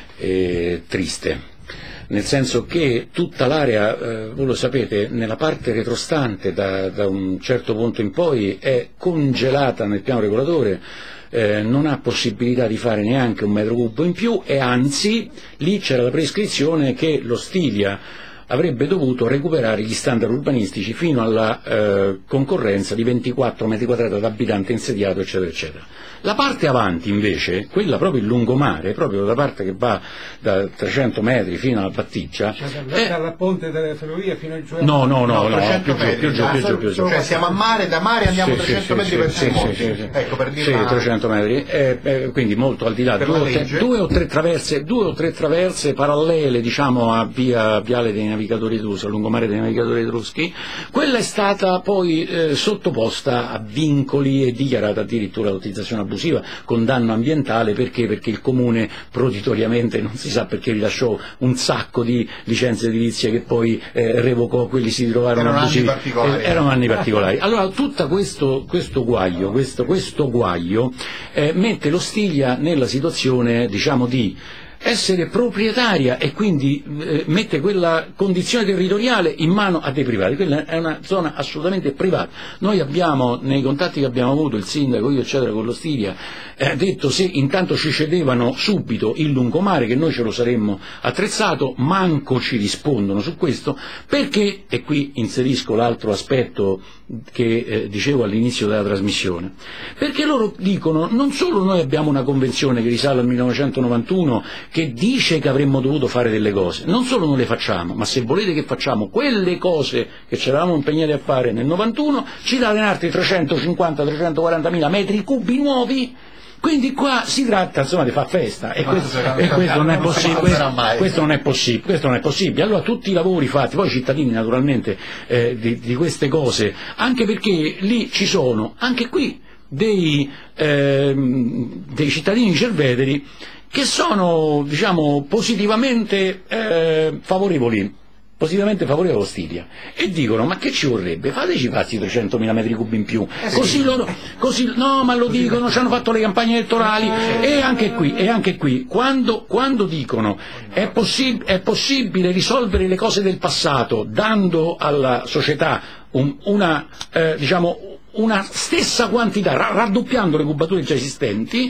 e triste. Nel senso che tutta l'area, eh, voi lo sapete, nella parte retrostante da, da un certo punto in poi è congelata nel piano regolatore, eh, non ha possibilità di fare neanche un metro cubo in più e anzi lì c'era la prescrizione che lo Stiglia avrebbe dovuto recuperare gli standard urbanistici fino alla eh, concorrenza di ventiquattro metri quadrati ad abitante insediato, eccetera, eccetera. La parte avanti invece, quella proprio il lungomare, proprio la parte che va da trecento metri fino alla Batticcia, cioè è... dal ponte delle ferrovie fino a giù. No, no, no, no, no, più giù, più giù, più giù, più giù. Cioè siamo a mare, da mare andiamo sì, trecento sì, metri sì, per sì, sei sì, monti. sì, sì. Ecco, per dire sì, una... trecento metri, eh, eh, quindi molto al di là, due o, tre, due o tre traverse, due o tre traverse parallele, diciamo, a via Viale dei Navigatori Etruschi, a lungomare dei Navigatori Etruschi. Quella è stata poi eh, sottoposta a vincoli e dichiarata addirittura l'utilizzazione abusiva con danno ambientale. Perché? Perché il comune proditoriamente, non si sa perché, rilasciò un sacco di licenze edilizie che poi eh, revocò, quelli si trovarono erano abusivi. Anni particolari. Eh, erano anni particolari. Allora tutto questo, questo guaio, questo, questo guaio eh, mette lo Stiglia nella situazione, diciamo, di essere proprietaria e quindi eh, mette quella condizione territoriale in mano a dei privati. Quella è una zona assolutamente privata. Noi abbiamo, nei contatti che abbiamo avuto, il sindaco, io eccetera, con lo Stiglia, eh, detto se intanto ci cedevano subito il lungomare, che noi ce lo saremmo attrezzato, manco ci rispondono su questo, perché, e qui inserisco l'altro aspetto che eh, dicevo all'inizio della trasmissione, perché loro dicono non solo noi abbiamo una convenzione che risale al millenovecentonovantuno che dice che avremmo dovuto fare delle cose, non solo non le facciamo, ma se volete che facciamo quelle cose che ci eravamo impegnati a fare nel novantuno, ci date altri trecentocinquanta trecentoquaranta mila metri cubi nuovi Quindi qua si tratta insomma di far festa e, Ma questo, sarà- e questo non è non si possibile, farà questo, mai. questo non è possibile, questo non è possibile. Allora tutti i lavori fatti, poi i cittadini naturalmente eh, di, di queste cose, anche perché lì ci sono, anche qui, dei, ehm, dei cittadini cerveteri che sono, diciamo, positivamente eh, favorevoli positivamente favorevole allo Stilia e dicono: ma che ci vorrebbe? Fateci farsi trecentomila metri cubi in più, Eh sì. così loro, così, no, ma lo dicono, ci hanno fatto le campagne elettorali e anche qui, e anche qui quando, quando dicono è, possib- è possibile risolvere le cose del passato dando alla società un, una, eh, diciamo, una stessa quantità, ra- raddoppiando le cubature già esistenti.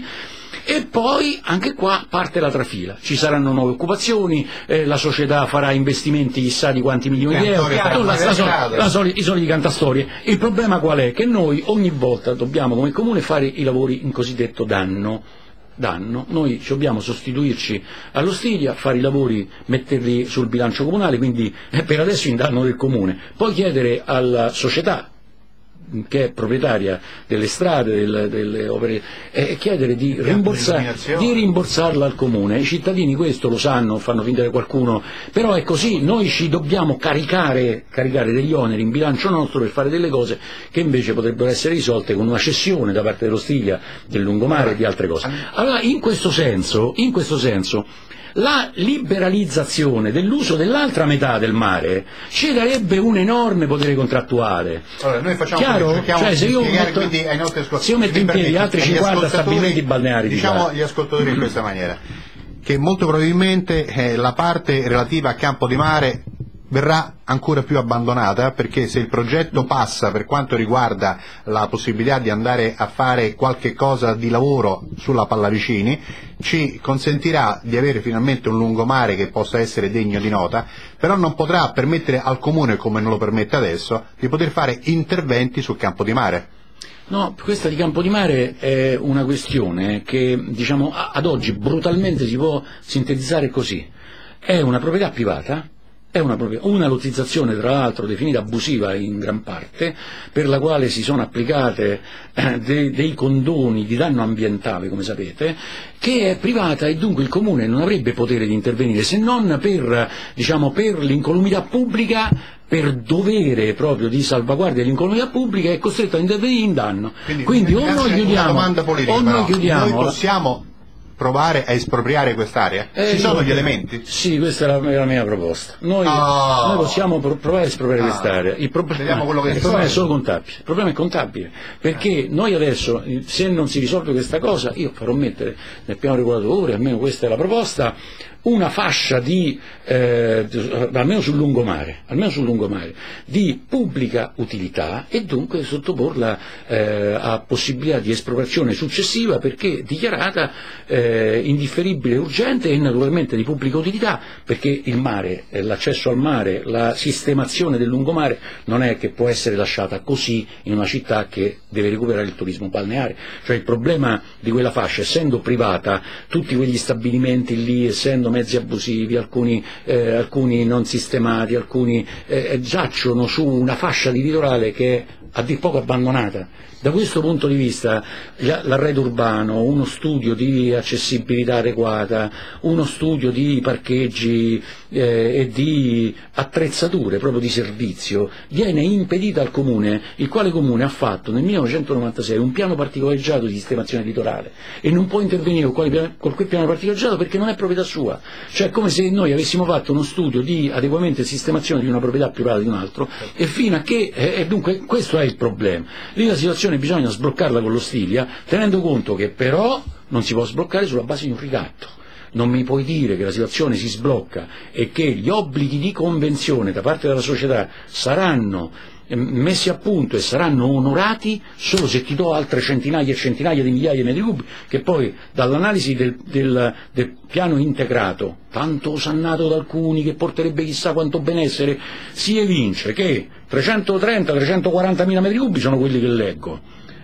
E poi anche qua parte la trafila, ci saranno nuove occupazioni, eh, la società farà investimenti chissà di quanti milioni di euro, Cantoria, la, la, la, la- la soli- i soliti cantastorie. Il problema qual è? Che noi ogni volta dobbiamo come comune fare i lavori in cosiddetto danno. danno, noi dobbiamo sostituirci allo Stilia, fare i lavori, metterli sul bilancio comunale, quindi eh, per adesso in danno del comune, poi chiedere alla società che è proprietaria delle strade, delle, delle opere, e chiedere di, rimborsa, di rimborsarla al comune. I cittadini questo lo sanno, fanno finta di qualcuno, però è così, noi ci dobbiamo caricare, caricare degli oneri in bilancio nostro per fare delle cose che invece potrebbero essere risolte con una cessione da parte dello Stilia, del lungomare e di altre cose. Allora in questo senso, in questo senso la liberalizzazione dell'uso dell'altra metà del mare ci darebbe un enorme potere contrattuale. Allora, noi facciamo Chiaro? così, cerchiamo Cioè, se di io spiegare metto- quindi ai nostri ascoltatori, se io metto in piedi altri agli cinquanta ascoltatori, stabilimenti balneari, diciamo diciamo. agli ascoltatori in questa maniera, che molto probabilmente eh, la parte relativa a campo di mare verrà ancora più abbandonata, perché se il progetto passa per quanto riguarda la possibilità di andare a fare qualche cosa di lavoro sulla Pallavicini, ci consentirà di avere finalmente un lungomare che possa essere degno di nota, però non potrà permettere al comune, come non lo permette adesso, di poter fare interventi sul campo di mare. No, questa di campo di mare è una questione che, diciamo, a- ad oggi brutalmente si può sintetizzare così. È una proprietà privata, è una, proprietà, una lottizzazione tra l'altro definita abusiva in gran parte, per la quale si sono applicate eh, de- dei condoni di danno ambientale, come sapete, che è privata e dunque il comune non avrebbe potere di intervenire se non per, diciamo, per l'incolumità pubblica, per dovere proprio di salvaguardia dell'incolumità pubblica è costretto a intervenire in danno. Quindi, o noi nasce chiudiamo, una domanda politica, o noi però. chiudiamo Noi possiamo provare a espropriare quest'area? Eh, Ci sono io- gli elementi? Sì, questa è la, è la mia proposta. Noi, Oh. noi possiamo pro- provare a espropriare Ah. quest'area. Il, prob- Vediamo quello che il si problema è risolve. solo contabile. Il problema è contabile. Perché noi adesso, eh, se non si risolve questa cosa, io farò mettere nel piano regolatore, almeno questa è la proposta, una fascia di, eh, almeno sul lungomare, almeno sul lungomare, di pubblica utilità e dunque sottoporla eh, a possibilità di espropriazione successiva perché dichiarata eh, indifferibile, urgente e naturalmente di pubblica utilità, perché il mare, eh, l'accesso al mare, la sistemazione del lungomare non è che può essere lasciata così in una città che deve recuperare il turismo balneare. Cioè il problema di quella fascia, essendo privata, tutti quegli stabilimenti lì, essendo mezzi abusivi, alcuni, eh, alcuni non sistemati, alcuni eh, giacciono su una fascia di litorale che è a dir poco abbandonata. Da questo punto di vista l'arredo urbano, uno studio di accessibilità adeguata, uno studio di parcheggi eh, e di attrezzature proprio di servizio viene impedita al comune, il quale comune ha fatto nel millenovecentonovantasei un piano particolareggiato di sistemazione litorale e non può intervenire con, quale, con quel piano particolareggiato perché non è proprietà sua. Cioè è come se noi avessimo fatto uno studio di adeguamento e sistemazione di una proprietà privata di un altro e fino a che, eh, e dunque questo è il problema. Lì la situazione bisogna sbloccarla con lo Stilia, tenendo conto che però non si può sbloccare sulla base di un ricatto. Non mi puoi dire che la situazione si sblocca e che gli obblighi di convenzione da parte della società saranno messi a punto e saranno onorati solo se ti do altre centinaia e centinaia di migliaia di metri cubi, che poi dall'analisi del, del, del piano integrato, tanto osannato da alcuni che porterebbe chissà quanto benessere, si evince che trecentotrenta trecentoquaranta mila metri cubi sono quelli che leggo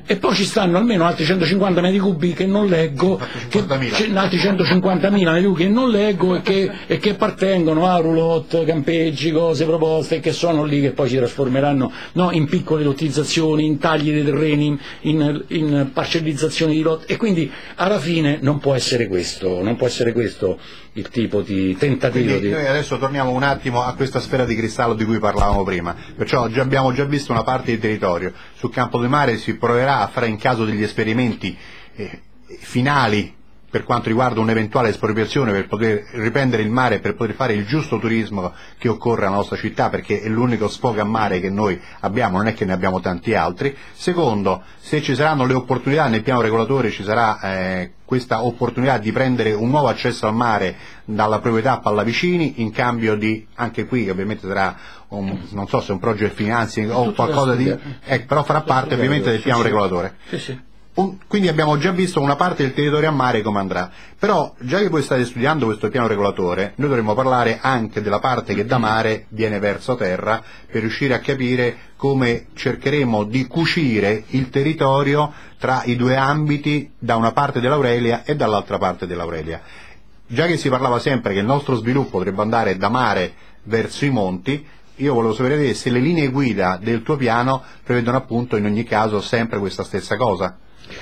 e poi ci stanno almeno altri centocinquanta metri cubi che non leggo, che, altri centocinquantamila metri cubi che non leggo e che, e che appartengono a roulotte, campeggi, cose proposte che sono lì, che poi si trasformeranno, no, in piccole lottizzazioni, in tagli dei terreni, in, in parcellizzazioni di lotti, e quindi alla fine non può essere questo, non può essere questo il tipo di tentativo. Quindi di... noi adesso torniamo un attimo a questa sfera di cristallo di cui parlavamo prima, perciò già abbiamo già visto una parte del territorio. Sul campo di mare si proverà a fare, in caso degli esperimenti eh, finali per quanto riguarda un'eventuale espropriazione, per poter riprendere il mare, per poter fare il giusto turismo che occorre alla nostra città, perché è l'unico sfogo a mare che noi abbiamo, non è che ne abbiamo tanti altri. Secondo, se ci saranno le opportunità nel piano regolatore, ci sarà eh, questa opportunità di prendere un nuovo accesso al mare dalla proprietà Pallavicini, in cambio di, anche qui ovviamente sarà un, non so se un project financing o qualcosa di, eh, però farà parte ovviamente del piano regolatore. Sì, sì. Quindi abbiamo già visto una parte del territorio a mare come andrà, però già che voi state studiando questo piano regolatore, noi dovremmo parlare anche della parte che da mare viene verso terra, per riuscire a capire come cercheremo di cucire il territorio tra i due ambiti, da una parte dell'Aurelia e dall'altra parte dell'Aurelia. Già che si parlava sempre che il nostro sviluppo dovrebbe andare da mare verso i monti, io volevo sapere se le linee guida del tuo piano prevedono appunto in ogni caso sempre questa stessa cosa.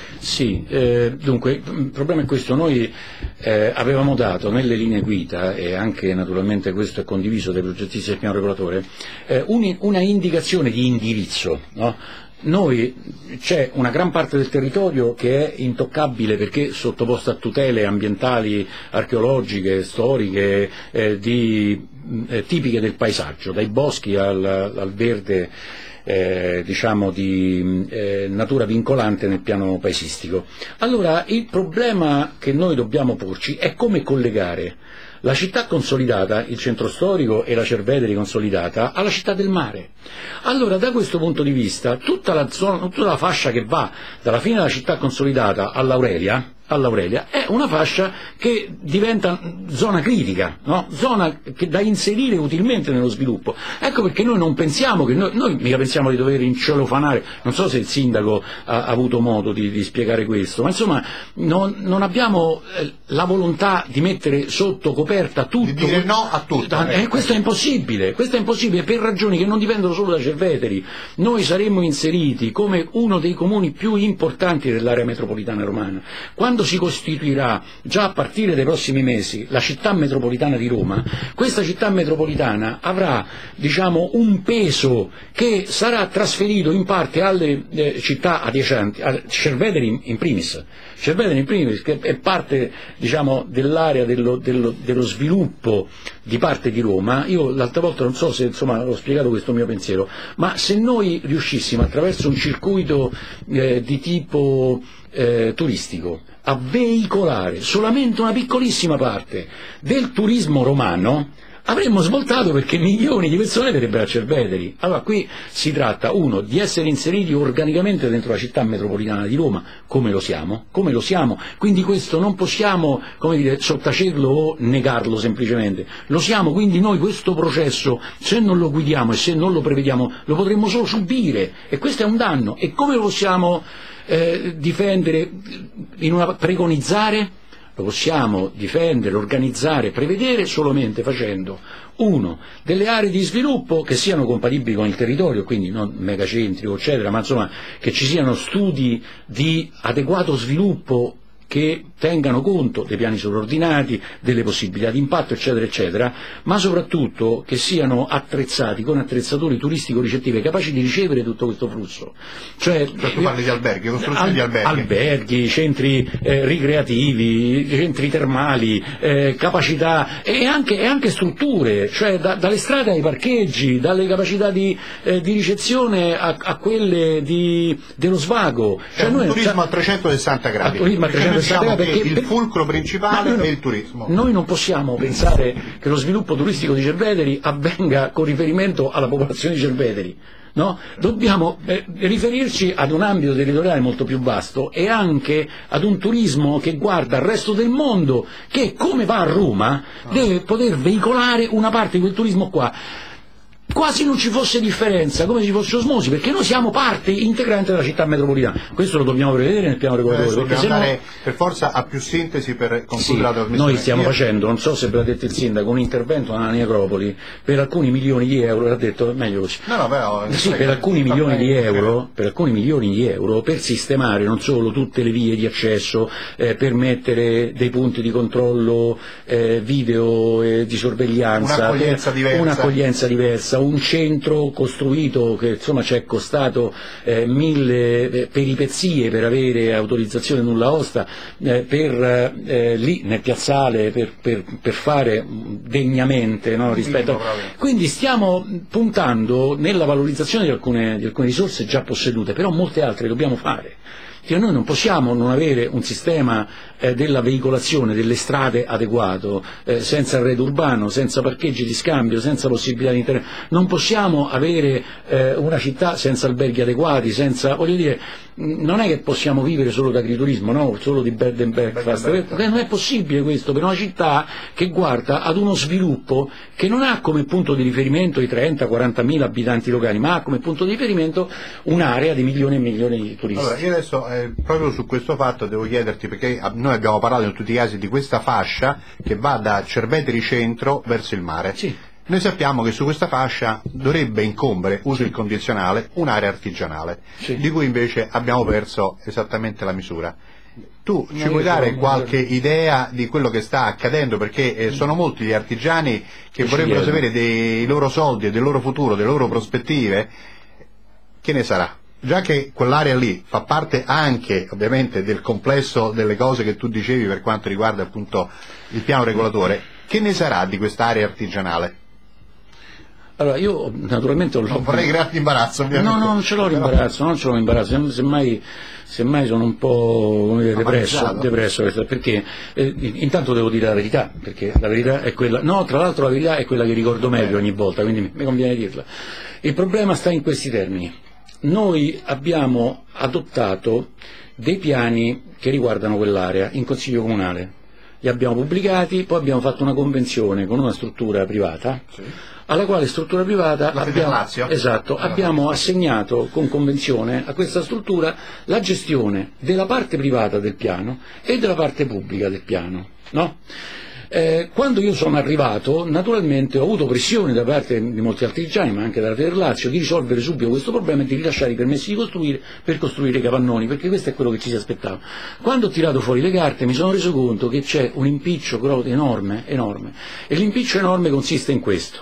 Sì, eh, dunque il problema è questo: noi eh, avevamo dato nelle linee guida, e anche naturalmente questo è condiviso dai progettisti del piano regolatore, eh, un, una indicazione di indirizzo, no? Noi c'è una gran parte del territorio che è intoccabile perché sottoposta a tutele ambientali, archeologiche, storiche, eh, di, eh, tipiche del paesaggio, dai boschi al, al verde, Eh, diciamo di eh, natura vincolante nel piano paesistico. Allora il problema che noi dobbiamo porci è come collegare la città consolidata, il centro storico e la Cerveteri consolidata, alla città del mare. Allora da questo punto di vista tutta la, zona, tutta la fascia che va dalla fine della città consolidata all'Aurelia, all'Aurelia è una fascia che diventa zona critica, no? Zona che da inserire utilmente nello sviluppo. Ecco perché noi non pensiamo che noi, noi mica pensiamo di dover incelofanare, non so se il sindaco ha, ha avuto modo di, di spiegare questo, ma insomma non, non abbiamo eh, la volontà di mettere sotto coperta tutto. Di dire no a tutto. Eh, eh, questo è impossibile, questo è impossibile per ragioni che non dipendono solo da Cerveteri. Noi saremmo inseriti come uno dei comuni più importanti dell'area metropolitana romana. Quando si costituirà già a partire dai prossimi mesi la città metropolitana di Roma, questa città metropolitana avrà, diciamo, un peso che sarà trasferito in parte alle eh, città adiacenti, a Cerveteri in, in primis, Cerveteri in primis, che è parte, diciamo, dell'area dello, dello, dello sviluppo di parte di Roma. Io l'altra volta non so se insomma ho spiegato questo mio pensiero, ma se noi riuscissimo attraverso un circuito eh, di tipo eh, turistico a veicolare solamente una piccolissima parte del turismo romano, avremmo svoltato, perché milioni di persone verrebbero a Cerveteri. Allora qui si tratta, uno, di essere inseriti organicamente dentro la città metropolitana di Roma, come lo siamo, come lo siamo, quindi questo non possiamo, come dire, sottacerlo o negarlo semplicemente, lo siamo, quindi noi questo processo, se non lo guidiamo e se non lo prevediamo, lo potremmo solo subire, e questo è un danno. E come lo possiamo eh, difendere, in una, preconizzare? Lo possiamo difendere, organizzare, prevedere solamente facendo, uno, delle aree di sviluppo che siano compatibili con il territorio, quindi non megacentri eccetera, ma insomma che ci siano studi di adeguato sviluppo che tengano conto dei piani sovraordinati, delle possibilità di impatto, eccetera, eccetera, ma soprattutto che siano attrezzati con attrezzature turistico-ricettive capaci di ricevere tutto questo flusso. Cioè, cioè tu parli di alberghi, costruzione al, di alberghi. Alberghi, centri eh, ricreativi, centri termali, eh, capacità e anche, e anche strutture, cioè da, dalle strade ai parcheggi, dalle capacità di, eh, di ricezione a, a quelle di, dello svago. Cioè, cioè un noi, turismo a trecentosessanta gradi. A turismo a trecentosessanta diciamo gradi perché, il fulcro principale noi, è il turismo. Noi non possiamo pensare che lo sviluppo turistico di Cerveteri avvenga con riferimento alla popolazione di Cerveteri. No? Dobbiamo eh, riferirci ad un ambito territoriale molto più vasto e anche ad un turismo che guarda al resto del mondo, che come va a Roma deve poter veicolare una parte di quel turismo qua. quasi non ci fosse differenza, come se ci fosse osmosi, perché noi siamo parte integrante della città metropolitana. Questo lo dobbiamo prevedere nel piano regolatore. Adesso perché dobbiamo se andare no... per forza a più sintesi per concludere Sì, la trasmissione. noi stiamo Io... facendo, non so se ve l'ha detto il sindaco, un intervento nella necropoli per alcuni milioni di euro, l'ha detto meglio così. No, no, però, sì, per alcuni milioni di euro, per alcuni milioni di euro, per sistemare non solo tutte le vie di accesso, eh, per mettere dei punti di controllo eh, video eh, di sorveglianza, un'accoglienza diversa. un'accoglienza diversa, un centro costruito che insomma ci è costato eh, mille eh, peripezie per avere autorizzazione nulla osta, eh, per eh, lì nel piazzale per, per, per fare degnamente, no, rispetto a... Quindi stiamo puntando nella valorizzazione di alcune, di alcune risorse già possedute, però molte altre dobbiamo fare. Cioè noi non possiamo non avere un sistema eh, della veicolazione delle strade adeguato, eh, senza arredo urbano, senza parcheggi di scambio, senza possibilità di internet. Non possiamo avere eh, una città senza alberghi adeguati, senza, voglio dire, non è che possiamo vivere solo d'agriturismo, no? Solo di bed and breakfast, perché non è possibile questo per una città che guarda ad uno sviluppo che non ha come punto di riferimento i trenta quaranta mila abitanti locali, ma ha come punto di riferimento un'area di milioni e milioni di turisti. Allora, io adesso eh, proprio su questo fatto devo chiederti, perché noi abbiamo parlato in tutti i casi di questa fascia che va da Cerveteri Centro verso il mare. Sì. Noi sappiamo che su questa fascia dovrebbe incombere, uso il condizionale, un'area artigianale, sì. di cui invece abbiamo perso esattamente la misura. Tu no, ci vuoi dare qualche non... idea di quello che sta accadendo? Perché eh, sono molti gli artigiani che vorrebbero sapere dei loro soldi, del loro futuro, delle loro prospettive. Che ne sarà? Già che quell'area lì fa parte anche ovviamente del complesso delle cose che tu dicevi per quanto riguarda appunto il piano regolatore, che ne sarà di quest'area artigianale? Allora, io naturalmente ho... Non vorrei crearti imbarazzo, ovviamente. No, no, non ce l'ho l'imbarazzo, non ce l'ho l'imbarazzo, semmai, semmai sono un po' come dire, depresso, depresso, perché eh, intanto devo dire la verità, perché la verità è quella... No, tra l'altro la verità è quella che ricordo meglio ogni volta, quindi mi, mi conviene dirla. Il problema sta in questi termini. Noi abbiamo adottato dei piani che riguardano quell'area in Consiglio Comunale. Li abbiamo pubblicati, poi abbiamo fatto una convenzione con una struttura privata, sì. alla quale struttura privata abbiamo, esatto, abbiamo assegnato con convenzione a questa struttura la gestione della parte privata del piano e della parte pubblica del piano. No? Eh, quando io sono arrivato, naturalmente ho avuto pressione da parte di molti artigiani, ma anche dalla Federlazio, di risolvere subito questo problema e di rilasciare i permessi di costruire per costruire i capannoni, perché questo è quello che ci si aspettava. Quando ho tirato fuori le carte mi sono reso conto che c'è un impiccio enorme, enorme, e l'impiccio enorme consiste in questo.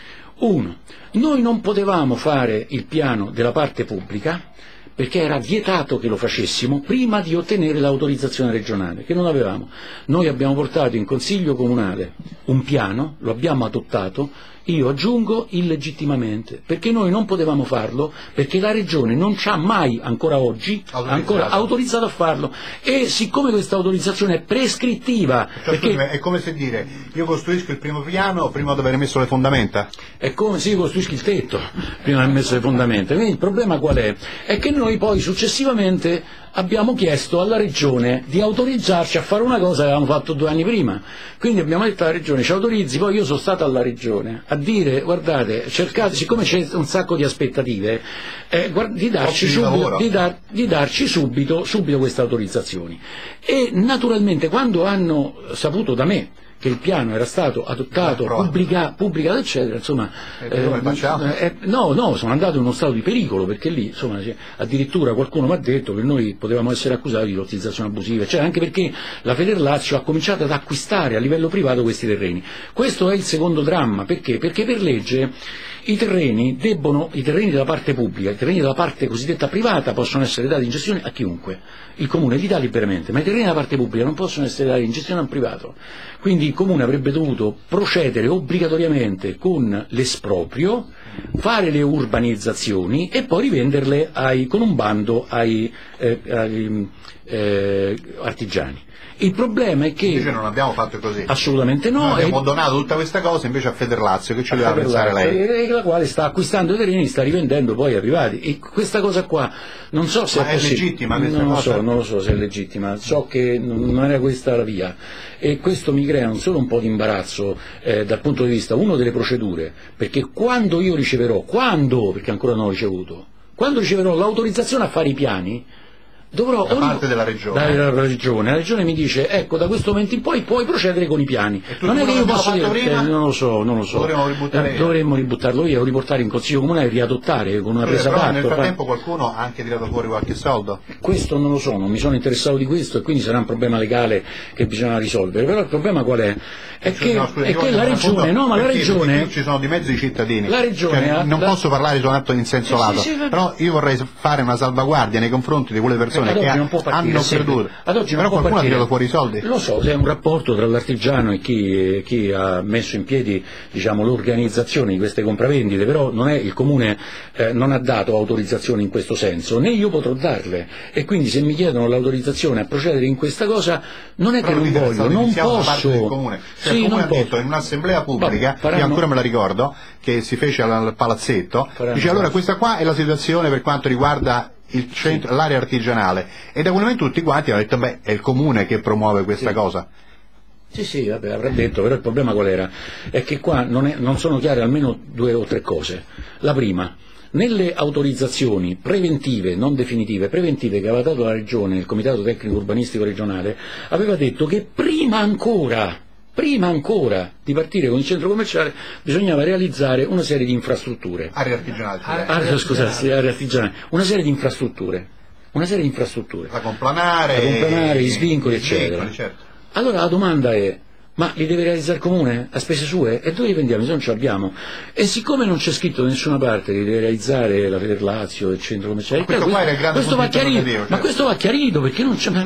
Uno, noi non potevamo fare il piano della parte pubblica perché era vietato che lo facessimo prima di ottenere l'autorizzazione regionale, che non avevamo. Noi abbiamo portato in Consiglio Comunale un piano, lo abbiamo adottato, io aggiungo illegittimamente, perché noi non potevamo farlo, perché la Regione non ci ha mai, ancora oggi, autorizzato. ancora autorizzato a farlo, e siccome questa autorizzazione è prescrittiva... Cioè, perché... scusami, è come se dire, io costruisco il primo piano prima di aver messo le fondamenta? È come se io costruisco il tetto prima di aver messo le fondamenta. Quindi il problema qual è? È che noi poi successivamente abbiamo chiesto alla Regione di autorizzarci a fare una cosa che avevamo fatto due anni prima. Quindi abbiamo detto alla Regione ci autorizzi, poi io sono stato alla Regione a dire guardate, cercate, siccome c'è un sacco di aspettative, eh, guarda, di, darci subito, di, dar, di darci subito, subito queste autorizzazioni. E naturalmente quando hanno saputo da me che il piano era stato adottato, pubblica, pubblicato eccetera, insomma, eh, eh, no, no, sono andato in uno stato di pericolo, perché lì, insomma, addirittura qualcuno mi ha detto che noi potevamo essere accusati di lottizzazione abusiva, cioè anche perché la Federlazio ha cominciato ad acquistare a livello privato questi terreni. Questo è il secondo dramma, perché? Perché per legge i terreni debbono, i terreni della parte pubblica, i terreni della parte cosiddetta privata possono essere dati in gestione a chiunque, il Comune li dà liberamente, ma i terreni della parte pubblica non possono essere dati in gestione a un privato, quindi il Comune avrebbe dovuto procedere obbligatoriamente con l'esproprio, fare le urbanizzazioni e poi rivenderle ai, con un bando ai, eh, ai eh, artigiani. Il problema è che... Invece non abbiamo fatto così. Assolutamente no. Noi abbiamo e... donato tutta questa cosa invece a Federlazio, che ci doveva pensare lei. La quale sta acquistando i terreni e sta rivendendo poi ai privati. E questa cosa qua, non so se Ma è, è legittima questa non cosa? Lo so, non lo so se è legittima, so che non era questa la via. E questo mi crea non solo un po' di imbarazzo eh, dal punto di vista, uno, delle procedure, perché quando io riceverò, quando, perché ancora non ho ricevuto, quando riceverò l'autorizzazione a fare i piani, dovrò da ogni... parte della regione. Dalla regione. La regione mi dice, ecco, da questo momento in poi puoi procedere con i piani. Non è che io posso dire, eh, non lo so, non lo so. Dovremmo ributtare eh, dovremmo ributtarlo via o riportare in consiglio comunale e riadottare con una presa però d'atto. nel frattempo qualcuno ha anche tirato fuori qualche soldo? Questo non lo so, non mi sono interessato di questo e quindi sarà un problema legale che bisogna risolvere. Però il problema qual è? È che, no, scusi, è che la regione, no, ma la regione... Ci sono di mezzo i cittadini. La regione cioè, ha, non la... posso parlare soltanto in senso eh, lato, sì, sì, però io vorrei fare una salvaguardia nei confronti di quelle persone eh, che hanno creduto. Ad oggi però non qualcuno può ha tirato fuori i soldi. Lo so, è un rapporto tra l'artigiano e chi, chi ha messo in piedi, diciamo, l'organizzazione di queste compravendite, però non è, il Comune eh, non ha dato autorizzazioni in questo senso, né io potrò darle, e quindi se mi chiedono l'autorizzazione a procedere in questa cosa non è però che non voglio, non posso. Del comune. Cioè, sì, il Comune non ha detto posso. in un'assemblea pubblica, Vabbè, faranno... io ancora me la ricordo, che si fece al palazzetto, faranno dice allora questa qua è la situazione per quanto riguarda il centro, sì, l'area artigianale, e da quel momento tutti quanti hanno detto beh, è il Comune che promuove questa sì. cosa. Sì, sì, vabbè, avrà detto, però il problema qual era? È che qua non, è, non sono chiare almeno due o tre cose. La prima, nelle autorizzazioni preventive, non definitive, preventive che aveva dato la Regione, il Comitato Tecnico Urbanistico Regionale, aveva detto che prima ancora, prima ancora di partire con il centro commerciale bisognava realizzare una serie di infrastrutture. Area artigianale. Ah, scusate, area artigianale. Una serie di infrastrutture. Una serie di infrastrutture. La complanare, la complanare, gli svincoli, gli eccetera. Svincoli, certo. Allora la domanda è, ma li deve realizzare il Comune a spese sue? E dove li prendiamo? Se non ce l'abbiamo. E siccome non c'è scritto da nessuna parte che deve realizzare la Feder Lazio, il centro commerciale, ma questo, questo, qua era il grande questo va chiarito, certo. ma questo va chiarito perché non c'è,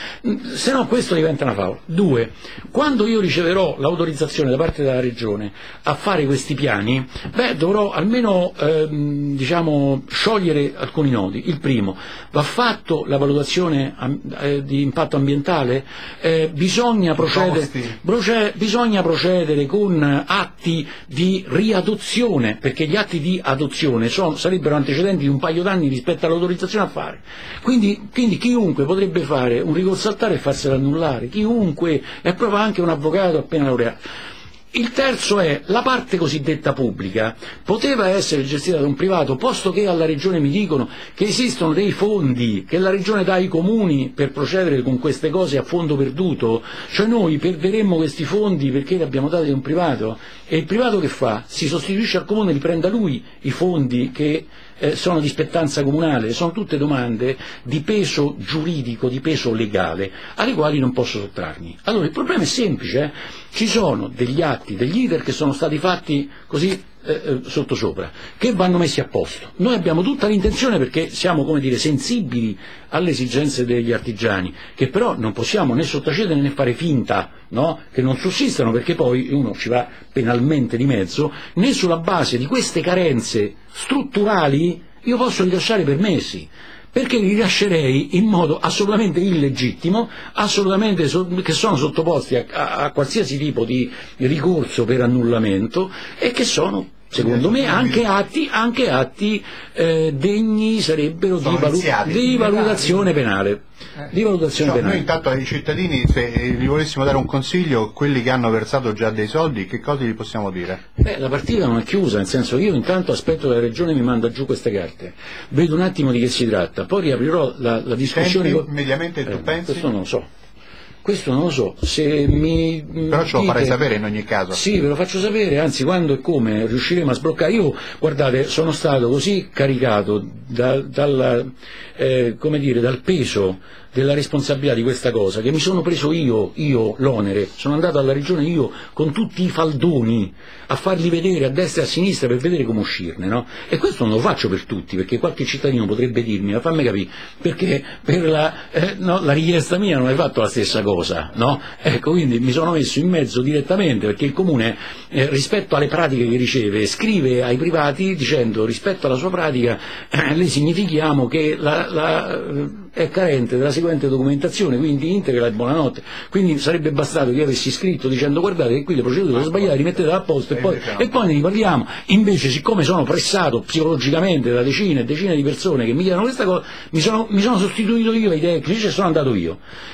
se no questo diventa una favola. Due, quando io riceverò l'autorizzazione da parte della Regione a fare questi piani, beh, dovrò almeno ehm, diciamo sciogliere alcuni nodi. Il primo, va fatto la valutazione eh, di impatto ambientale, eh, bisogna procedere Cioè, bisogna procedere con atti di riadozione, perché gli atti di adozione sono, sarebbero antecedenti di un paio d'anni rispetto all'autorizzazione a fare. Quindi, quindi chiunque potrebbe fare un ricorso al TAR e farselo annullare, chiunque, è proprio anche un avvocato appena laureato. Il terzo è, la parte cosiddetta pubblica poteva essere gestita da un privato, posto che alla Regione mi dicono che esistono dei fondi che la Regione dà ai comuni per procedere con queste cose a fondo perduto, cioè noi perderemmo questi fondi perché li abbiamo dati a un privato, e il privato che fa? Si sostituisce al comune, li prenda lui i fondi che eh, sono di spettanza comunale. Sono tutte domande di peso giuridico, di peso legale, alle quali non posso sottrarmi. Allora il problema è semplice, eh? Ci sono degli atti, degli iter che sono stati fatti così eh, sottosopra, che vanno messi a posto. Noi abbiamo tutta l'intenzione, perché siamo, come dire, sensibili alle esigenze degli artigiani, che però non possiamo né sottacedere né fare finta, no? Che non sussistano, perché poi uno ci va penalmente di mezzo, né sulla base di queste carenze strutturali io posso rilasciare permessi, perché li rilascerei in modo assolutamente illegittimo, assolutamente so, che sono sottoposti a, a, a qualsiasi tipo di ricorso per annullamento, e che sono, secondo me, anche atti, anche atti eh, degni sarebbero di, valu di valutazione penale. Di valutazione no, penale. Noi intanto ai cittadini, se gli volessimo dare un consiglio, quelli che hanno versato già dei soldi, che cosa gli possiamo dire? Beh, la partita non è chiusa, nel senso che io intanto aspetto che la Regione mi manda giù queste carte, vedo un attimo di che si tratta, poi riaprirò la, la discussione. Senti, mediamente tu eh, pensi? Questo non lo so. Questo non lo so, se mi però ce lo dite, farei sapere in ogni caso. Sì, ve lo faccio sapere, anzi quando e come riusciremo a sbloccare. Io, guardate, sono stato così caricato da, dalla, eh, come dire, dal peso della responsabilità di questa cosa, che mi sono preso io, io l'onere, sono andato alla Regione io con tutti i faldoni a farli vedere a destra e a sinistra per vedere come uscirne, no? E questo non lo faccio per tutti, perché qualche cittadino potrebbe dirmi, ma fammi capire, perché per la, eh, no, la richiesta mia non hai fatto la stessa cosa, no? Ecco, quindi mi sono messo in mezzo direttamente, perché il Comune eh, rispetto alle pratiche che riceve scrive ai privati dicendo rispetto alla sua pratica eh, le significhiamo che la, la, è carente della seguente documentazione, quindi integra e buonanotte. Quindi sarebbe bastato che io avessi scritto dicendo guardate che qui le procedure sono sbagliate, rimettetele a posto e poi, e poi ne riparliamo. Invece, siccome sono pressato psicologicamente da decine e decine di persone che mi chiedono questa cosa, mi sono, mi sono sostituito io ai tecnici e sono andato io.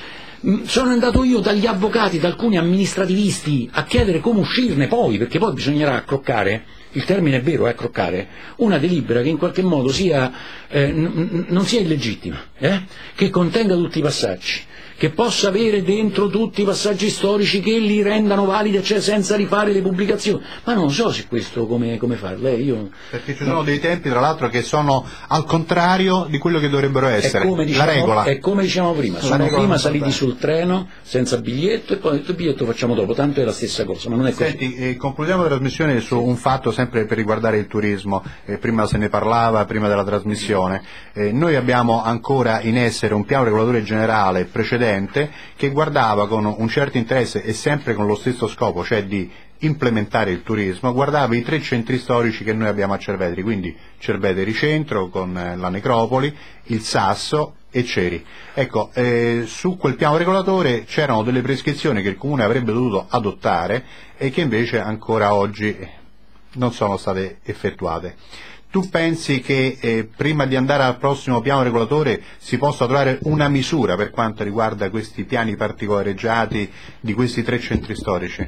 Sono andato io dagli avvocati, da alcuni amministrativisti a chiedere come uscirne poi, perché poi bisognerà accroccare, il termine è vero, è accroccare, una delibera che in qualche modo sia, eh, n- non sia illegittima, eh? che contenga tutti i passaggi, che possa avere dentro tutti i passaggi storici che li rendano validi, cioè senza rifare le pubblicazioni. Ma non so se questo come, come farlo. Eh, io... Perché ci sono no. dei tempi, tra l'altro, che sono al contrario di quello che dovrebbero essere. È come diciamo, la regola. È come dicevamo prima, La sono prima saliti bene. sul treno senza biglietto e poi il biglietto facciamo dopo, tanto è la stessa cosa, ma non è così. Senti, eh, concludiamo la trasmissione su un fatto sempre per riguardare il turismo, eh, prima se ne parlava, prima della trasmissione. Eh, noi abbiamo ancora in essere un piano regolatore generale precedente che guardava con un certo interesse e sempre con lo stesso scopo, cioè di implementare il turismo, guardava i tre centri storici che noi abbiamo a Cerveteri, quindi Cerveteri Centro con eh, la necropoli, il Sasso e Ceri. Ecco, eh, su quel piano regolatore c'erano delle prescrizioni che il Comune avrebbe dovuto adottare e che invece ancora oggi non sono state effettuate. Tu pensi che eh, prima di andare al prossimo piano regolatore si possa trovare una misura per quanto riguarda questi piani particolareggiati di questi tre centri storici?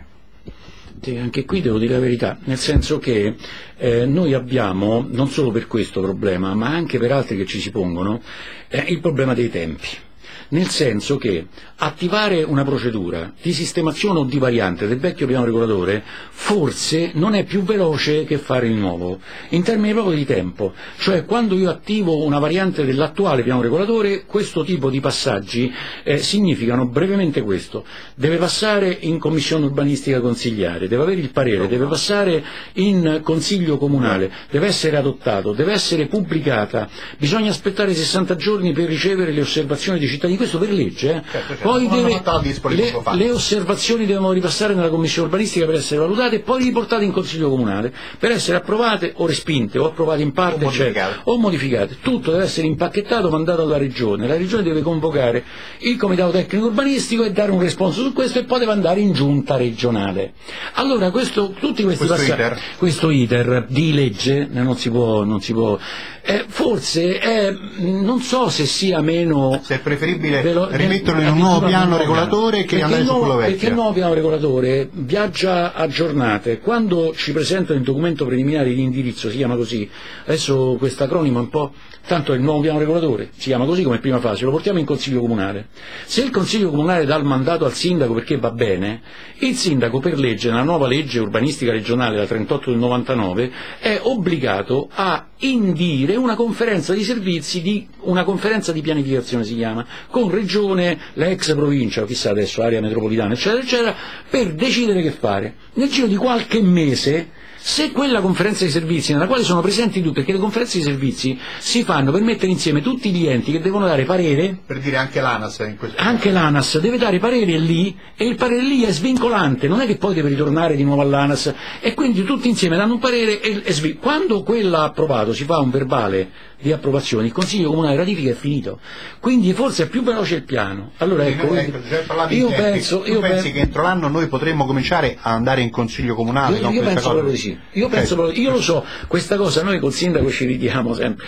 Sì, anche qui devo dire la verità, nel senso che eh, noi abbiamo, non solo per questo problema, ma anche per altri che ci si pongono, eh, il problema dei tempi. Nel senso che attivare una procedura di sistemazione o di variante del vecchio piano regolatore forse non è più veloce che fare il nuovo, in termini proprio di tempo. Cioè quando io attivo una variante dell'attuale piano regolatore, questo tipo di passaggi eh, significano brevemente questo: deve passare in commissione urbanistica consigliare, deve avere il parere, deve passare in consiglio comunale, deve essere adottato, deve essere pubblicata, bisogna aspettare sessanta giorni per ricevere le osservazioni dei cittadini, questo per legge, eh. certo, certo. Poi deve, le, le, le osservazioni devono ripassare nella commissione urbanistica per essere valutate e poi riportate in consiglio comunale per essere approvate o respinte o approvate in parte o eccetera, modificate. o modificate. Tutto deve essere impacchettato, mandato alla regione, la regione deve convocare il comitato tecnico urbanistico e dare un responso su questo e poi deve andare in giunta regionale. Allora questo, tutti questi questo passaggi, iter. questo iter di legge non si può, non si può eh, forse è, non so se sia meno, se è preferibile velo- rimetterlo in un nuovo piano regolatore che perché andare il su nuovo, quello vecchio. perché il nuovo piano regolatore viaggia a giornate. Quando ci presentano il documento preliminare di indirizzo, si chiama così, adesso questo acronimo è un po', tanto è il nuovo piano regolatore, si chiama così come prima fase, lo portiamo in consiglio comunale. Se il consiglio comunale dà il mandato al sindaco perché va bene, il sindaco per legge, nella nuova legge urbanistica regionale la trentotto del novantanove, è obbligato a indire una conferenza di servizi, di, una conferenza di pianificazione si chiama, con regione, l'ex provincia, o chissà adesso area metropolitana, eccetera, eccetera, per decidere che fare. Nel giro di qualche mese, se quella conferenza di servizi nella quale sono presenti tutti, perché le conferenze di servizi si fanno per mettere insieme tutti gli enti che devono dare parere, per dire anche l'ANAS in questo anche caso. l'ANAS deve dare parere lì e il parere lì è svincolante, non è che poi deve ritornare di nuovo all'ANAS, e quindi tutti insieme danno un parere e, e svin- quando quella ha approvato si fa un verbale di approvazione, il Consiglio Comunale ratifica e è finito, quindi forse è più veloce il piano. Allora ecco, ecco già io in tempi. penso, tu io pensi pe- che entro l'anno noi potremmo cominciare a andare in Consiglio Comunale? Io, con io questa penso cosa? proprio di sì, io, penso Ecco. proprio, io lo so, questa cosa noi col sindaco ci ridiamo sempre.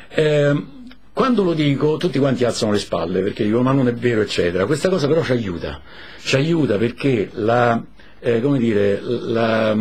Eh, quando lo dico tutti quanti alzano le spalle perché dicono ma non è vero eccetera, questa cosa però ci aiuta, ci aiuta perché la, eh, come dire, la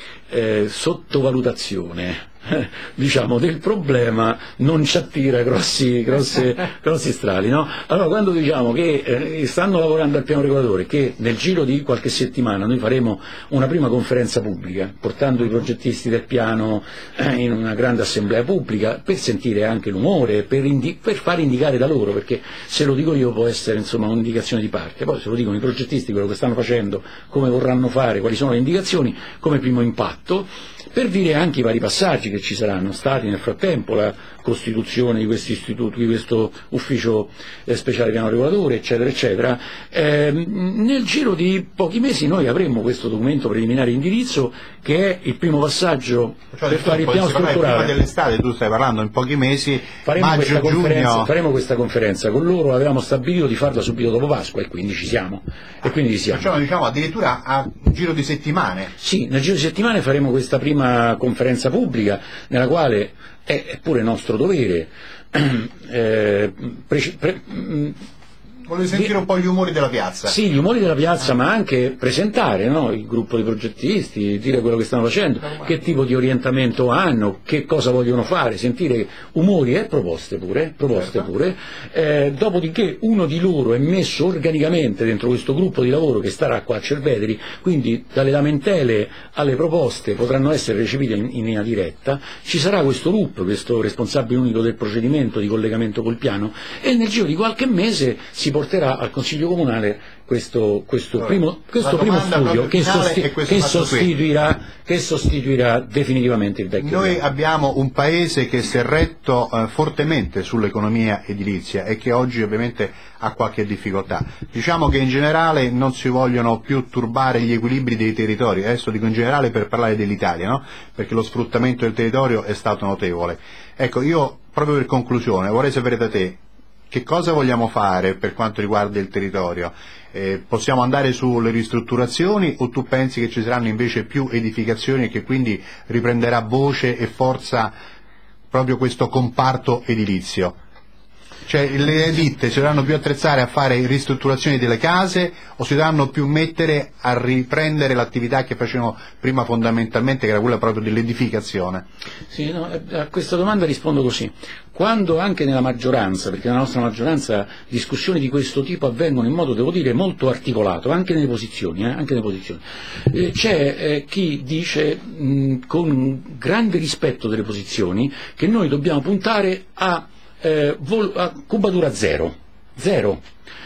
eh, sottovalutazione diciamo del problema non ci attira grossi, grosse, grossi strali, no? Allora quando diciamo che eh, stanno lavorando al piano regolatore, che nel giro di qualche settimana noi faremo una prima conferenza pubblica portando i progettisti del piano eh, in una grande assemblea pubblica per sentire anche l'umore, per, indi- per far indicare da loro, perché se lo dico io può essere insomma un'indicazione di parte, poi se lo dicono i progettisti quello che stanno facendo, come vorranno fare, quali sono le indicazioni come primo impatto, per dire anche i vari passaggi che ci saranno stati nel frattempo, la costituzione di questo istituto, di questo ufficio eh, speciale piano regolatore, eccetera, eccetera. Eh, nel giro di pochi mesi noi avremo questo documento preliminare indirizzo che è il primo passaggio Cioè, per fare il piano prima strutturale. dell'estate, tu stai parlando in pochi mesi, Faremo, maggio, questa conferenza, giugno. faremo questa conferenza con loro, avevamo stabilito di farla subito dopo Pasqua e quindi ci siamo. E quindi ci siamo. Facciamo diciamo addirittura a giro di settimane. Sì, nel giro di settimane faremo questa prima conferenza pubblica nella quale è, è pure nostro dovere eh, pre, pre, Volevo sentire un po' gli umori della piazza. Sì, gli umori della piazza, ma anche presentare, no, il gruppo di progettisti, dire quello che stanno facendo, che tipo di orientamento hanno, che cosa vogliono fare, sentire umori e proposte pure, proposte Certo. pure. Eh, dopodiché uno di loro è messo organicamente dentro questo gruppo di lavoro che starà qua a Cerveteri, quindi dalle lamentele alle proposte potranno essere recepite in, in linea diretta. Ci sarà questo R U P, questo responsabile unico del procedimento di collegamento col piano, e nel giro di qualche mese si porterà al Consiglio Comunale questo, questo Allora, primo, questo la primo domanda studio proprio che, finale sosti- è questo che, fatto qui. sostituirà, che sostituirà definitivamente il vecchio Noi piano. abbiamo un paese che si è retto eh, fortemente sull'economia edilizia e che oggi ovviamente ha qualche difficoltà. Diciamo che in generale non si vogliono più turbare gli equilibri dei territori, adesso dico in generale per parlare dell'Italia, no? Perché lo sfruttamento del territorio è stato notevole. Ecco, io proprio per conclusione vorrei sapere da te che cosa vogliamo fare per quanto riguarda il territorio. Eh, possiamo andare sulle ristrutturazioni o tu pensi che ci saranno invece più edificazioni e che quindi riprenderà voce e forza proprio questo comparto edilizio? Cioè le ditte si dovranno più attrezzare a fare ristrutturazioni delle case o si dovranno più mettere a riprendere l'attività che facevano prima fondamentalmente, che era quella proprio dell'edificazione? Sì, no, a questa domanda rispondo così. Quando anche nella maggioranza, perché nella nostra maggioranza discussioni di questo tipo avvengono in modo, devo dire, molto articolato, anche nelle posizioni, eh, anche nelle posizioni. Eh, c'è eh, chi dice mh, con grande rispetto delle posizioni che noi dobbiamo puntare a Eh, vol- a cubatura zero, zero.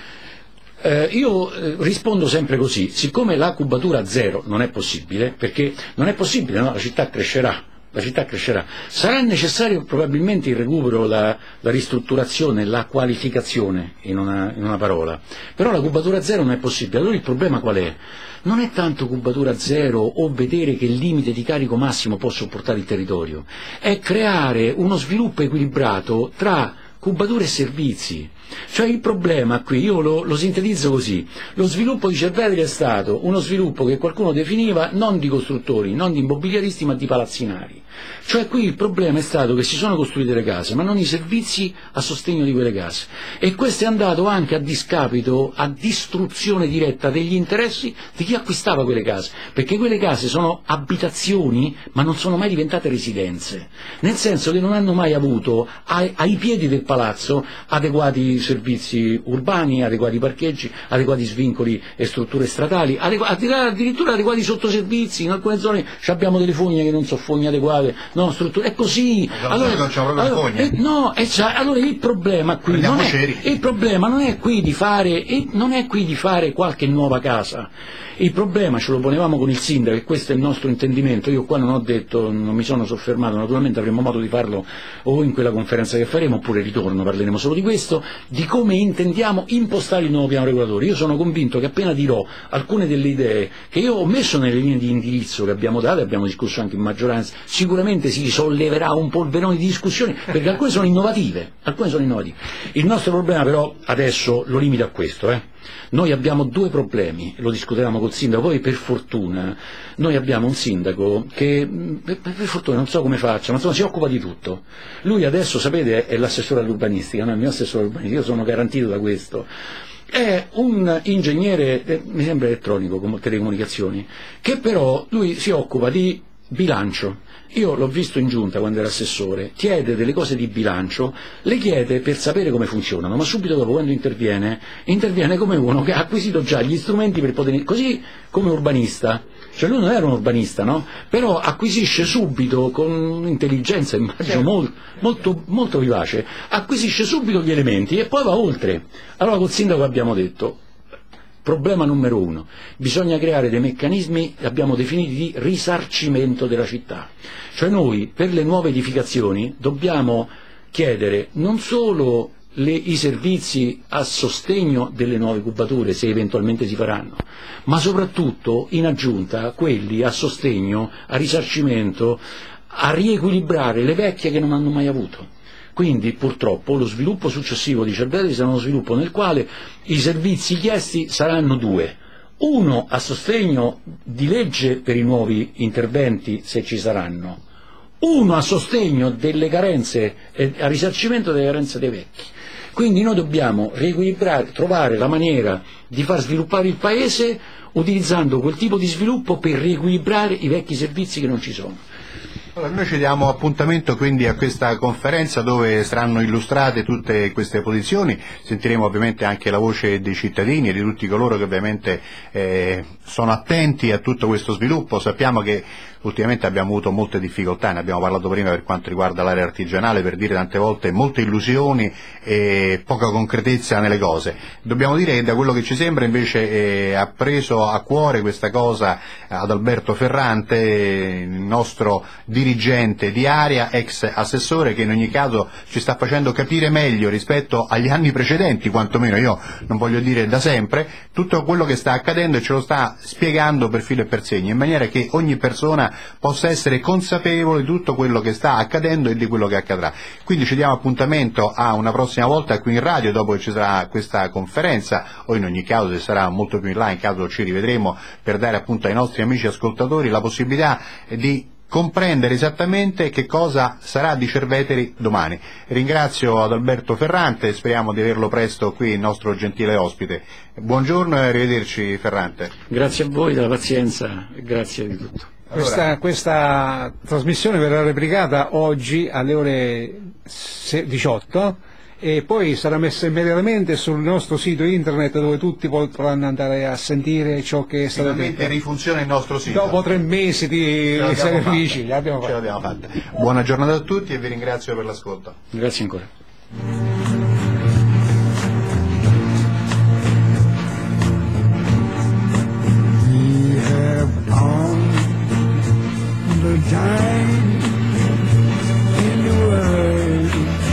Eh, io eh, rispondo sempre così: siccome la cubatura zero non è possibile, perché non è possibile, no? La città crescerà, la città crescerà, sarà necessario probabilmente il recupero, la, la ristrutturazione, la qualificazione, in una, in una parola, però la cubatura zero non è possibile. Allora il problema qual è? Non è tanto cubatura zero o vedere che limite di carico massimo può sopportare il territorio, è creare uno sviluppo equilibrato tra cubature e servizi. Cioè il problema qui, io lo, lo sintetizzo così: lo sviluppo di Cerveteri è stato uno sviluppo che qualcuno definiva non di costruttori, non di immobiliaristi, ma di palazzinari. Cioè qui il problema è stato che si sono costruite le case, ma non i servizi a sostegno di quelle case, e questo è andato anche a discapito, a distruzione diretta degli interessi di chi acquistava quelle case, perché quelle case sono abitazioni ma non sono mai diventate residenze, nel senso che non hanno mai avuto ai, ai piedi del palazzo adeguati servizi urbani, adeguati parcheggi, adeguati svincoli e strutture stradali, adegu- addirittura adeguati sottoservizi. In alcune zone abbiamo delle fogne che non sono fogne adeguate, no, strutture, è così. Allora, non c'è proprio allora, le fogne. eh, no, eh, cioè, allora il problema qui non è, il problema non è qui di fare, eh, non è qui di fare qualche nuova casa. Il problema ce lo ponevamo con il sindaco, e questo è il nostro intendimento. Io qua non ho detto, non mi sono soffermato, naturalmente avremo modo di farlo o in quella conferenza che faremo oppure ritorno, parleremo solo di questo, di come intendiamo impostare il nuovo piano regolatore. Io sono convinto che appena dirò alcune delle idee che io ho messo nelle linee di indirizzo che abbiamo dato e abbiamo discusso anche in maggioranza, sicuramente si solleverà un polverone di discussione, perché alcune sono innovative, alcune sono innovative. Il nostro problema però adesso lo limito a questo, eh. Noi abbiamo due problemi, lo discutevamo col sindaco, poi per fortuna noi abbiamo un sindaco che, per, per fortuna non so come faccia, ma insomma si occupa di tutto. Lui adesso, sapete, è l'assessore all'urbanistica, no? Il mio assessore all'urbanistica, io sono garantito da questo. È un ingegnere, eh, mi sembra elettronico, con telecomunicazioni, che però lui si occupa di bilancio. Io l'ho visto in giunta quando era assessore, chiede delle cose di bilancio, le chiede per sapere come funzionano, ma subito dopo, quando interviene, interviene come uno che ha acquisito già gli strumenti per poter, così come urbanista. Cioè lui non era un urbanista, no? Però acquisisce subito, con intelligenza immagino molto, molto, molto vivace, acquisisce subito gli elementi e poi va oltre. Allora col sindaco abbiamo detto: problema numero uno, bisogna creare dei meccanismi, abbiamo definiti, di risarcimento della città. Cioè noi per le nuove edificazioni dobbiamo chiedere non solo le, i servizi a sostegno delle nuove cubature, se eventualmente si faranno, ma soprattutto in aggiunta quelli a sostegno, a risarcimento, a riequilibrare le vecchie che non hanno mai avuto. Quindi purtroppo lo sviluppo successivo di Cerveteri sarà uno sviluppo nel quale i servizi chiesti saranno due: uno a sostegno di legge per i nuovi interventi, se ci saranno, uno a sostegno delle carenze e a risarcimento delle carenze dei vecchi. Quindi noi dobbiamo riequilibrare, trovare la maniera di far sviluppare il Paese utilizzando quel tipo di sviluppo per riequilibrare i vecchi servizi che non ci sono. Allora, noi ci diamo appuntamento quindi a questa conferenza dove saranno illustrate tutte queste posizioni, sentiremo ovviamente anche la voce dei cittadini e di tutti coloro che ovviamente eh, sono attenti a tutto questo sviluppo. Sappiamo che ultimamente abbiamo avuto molte difficoltà, ne abbiamo parlato prima per quanto riguarda l'area artigianale, per dire tante volte molte illusioni e poca concretezza nelle cose. Dobbiamo dire che da quello che ci sembra invece eh, ha preso a cuore questa cosa ad Alberto Ferrante, il nostro dirigente di area, ex assessore, che in ogni caso ci sta facendo capire meglio rispetto agli anni precedenti, quantomeno io non voglio dire da sempre, tutto quello che sta accadendo e ce lo sta spiegando per filo e per segno, in maniera che ogni persona possa essere consapevole di tutto quello che sta accadendo e di quello che accadrà. Quindi ci diamo appuntamento a una prossima volta qui in radio dopo che ci sarà questa conferenza, o in ogni caso se sarà molto più in là, in caso ci rivedremo, per dare appunto ai nostri amici ascoltatori la possibilità di comprendere esattamente che cosa sarà di Cerveteri domani. Ringrazio ad Alberto Ferrante, speriamo di averlo presto qui il nostro gentile ospite. Buongiorno e arrivederci Ferrante. Grazie a voi della pazienza e grazie di tutto. Questa, questa trasmissione verrà replicata oggi alle ore diciotto e poi sarà messa immediatamente sul nostro sito internet, dove tutti potranno andare a sentire ciò che è stato detto. Finalmente rifunziona il nostro sito. Dopo tre mesi di sacrifici l'abbiamo Ce l'abbiamo fatta. Buona giornata a tutti e vi ringrazio per l'ascolto. Grazie ancora. We have all the time in the world,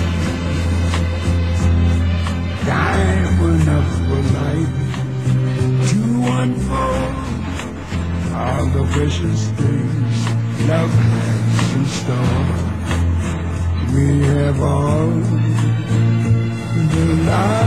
time enough for life to unfold all the precious things love has in store. We have all the life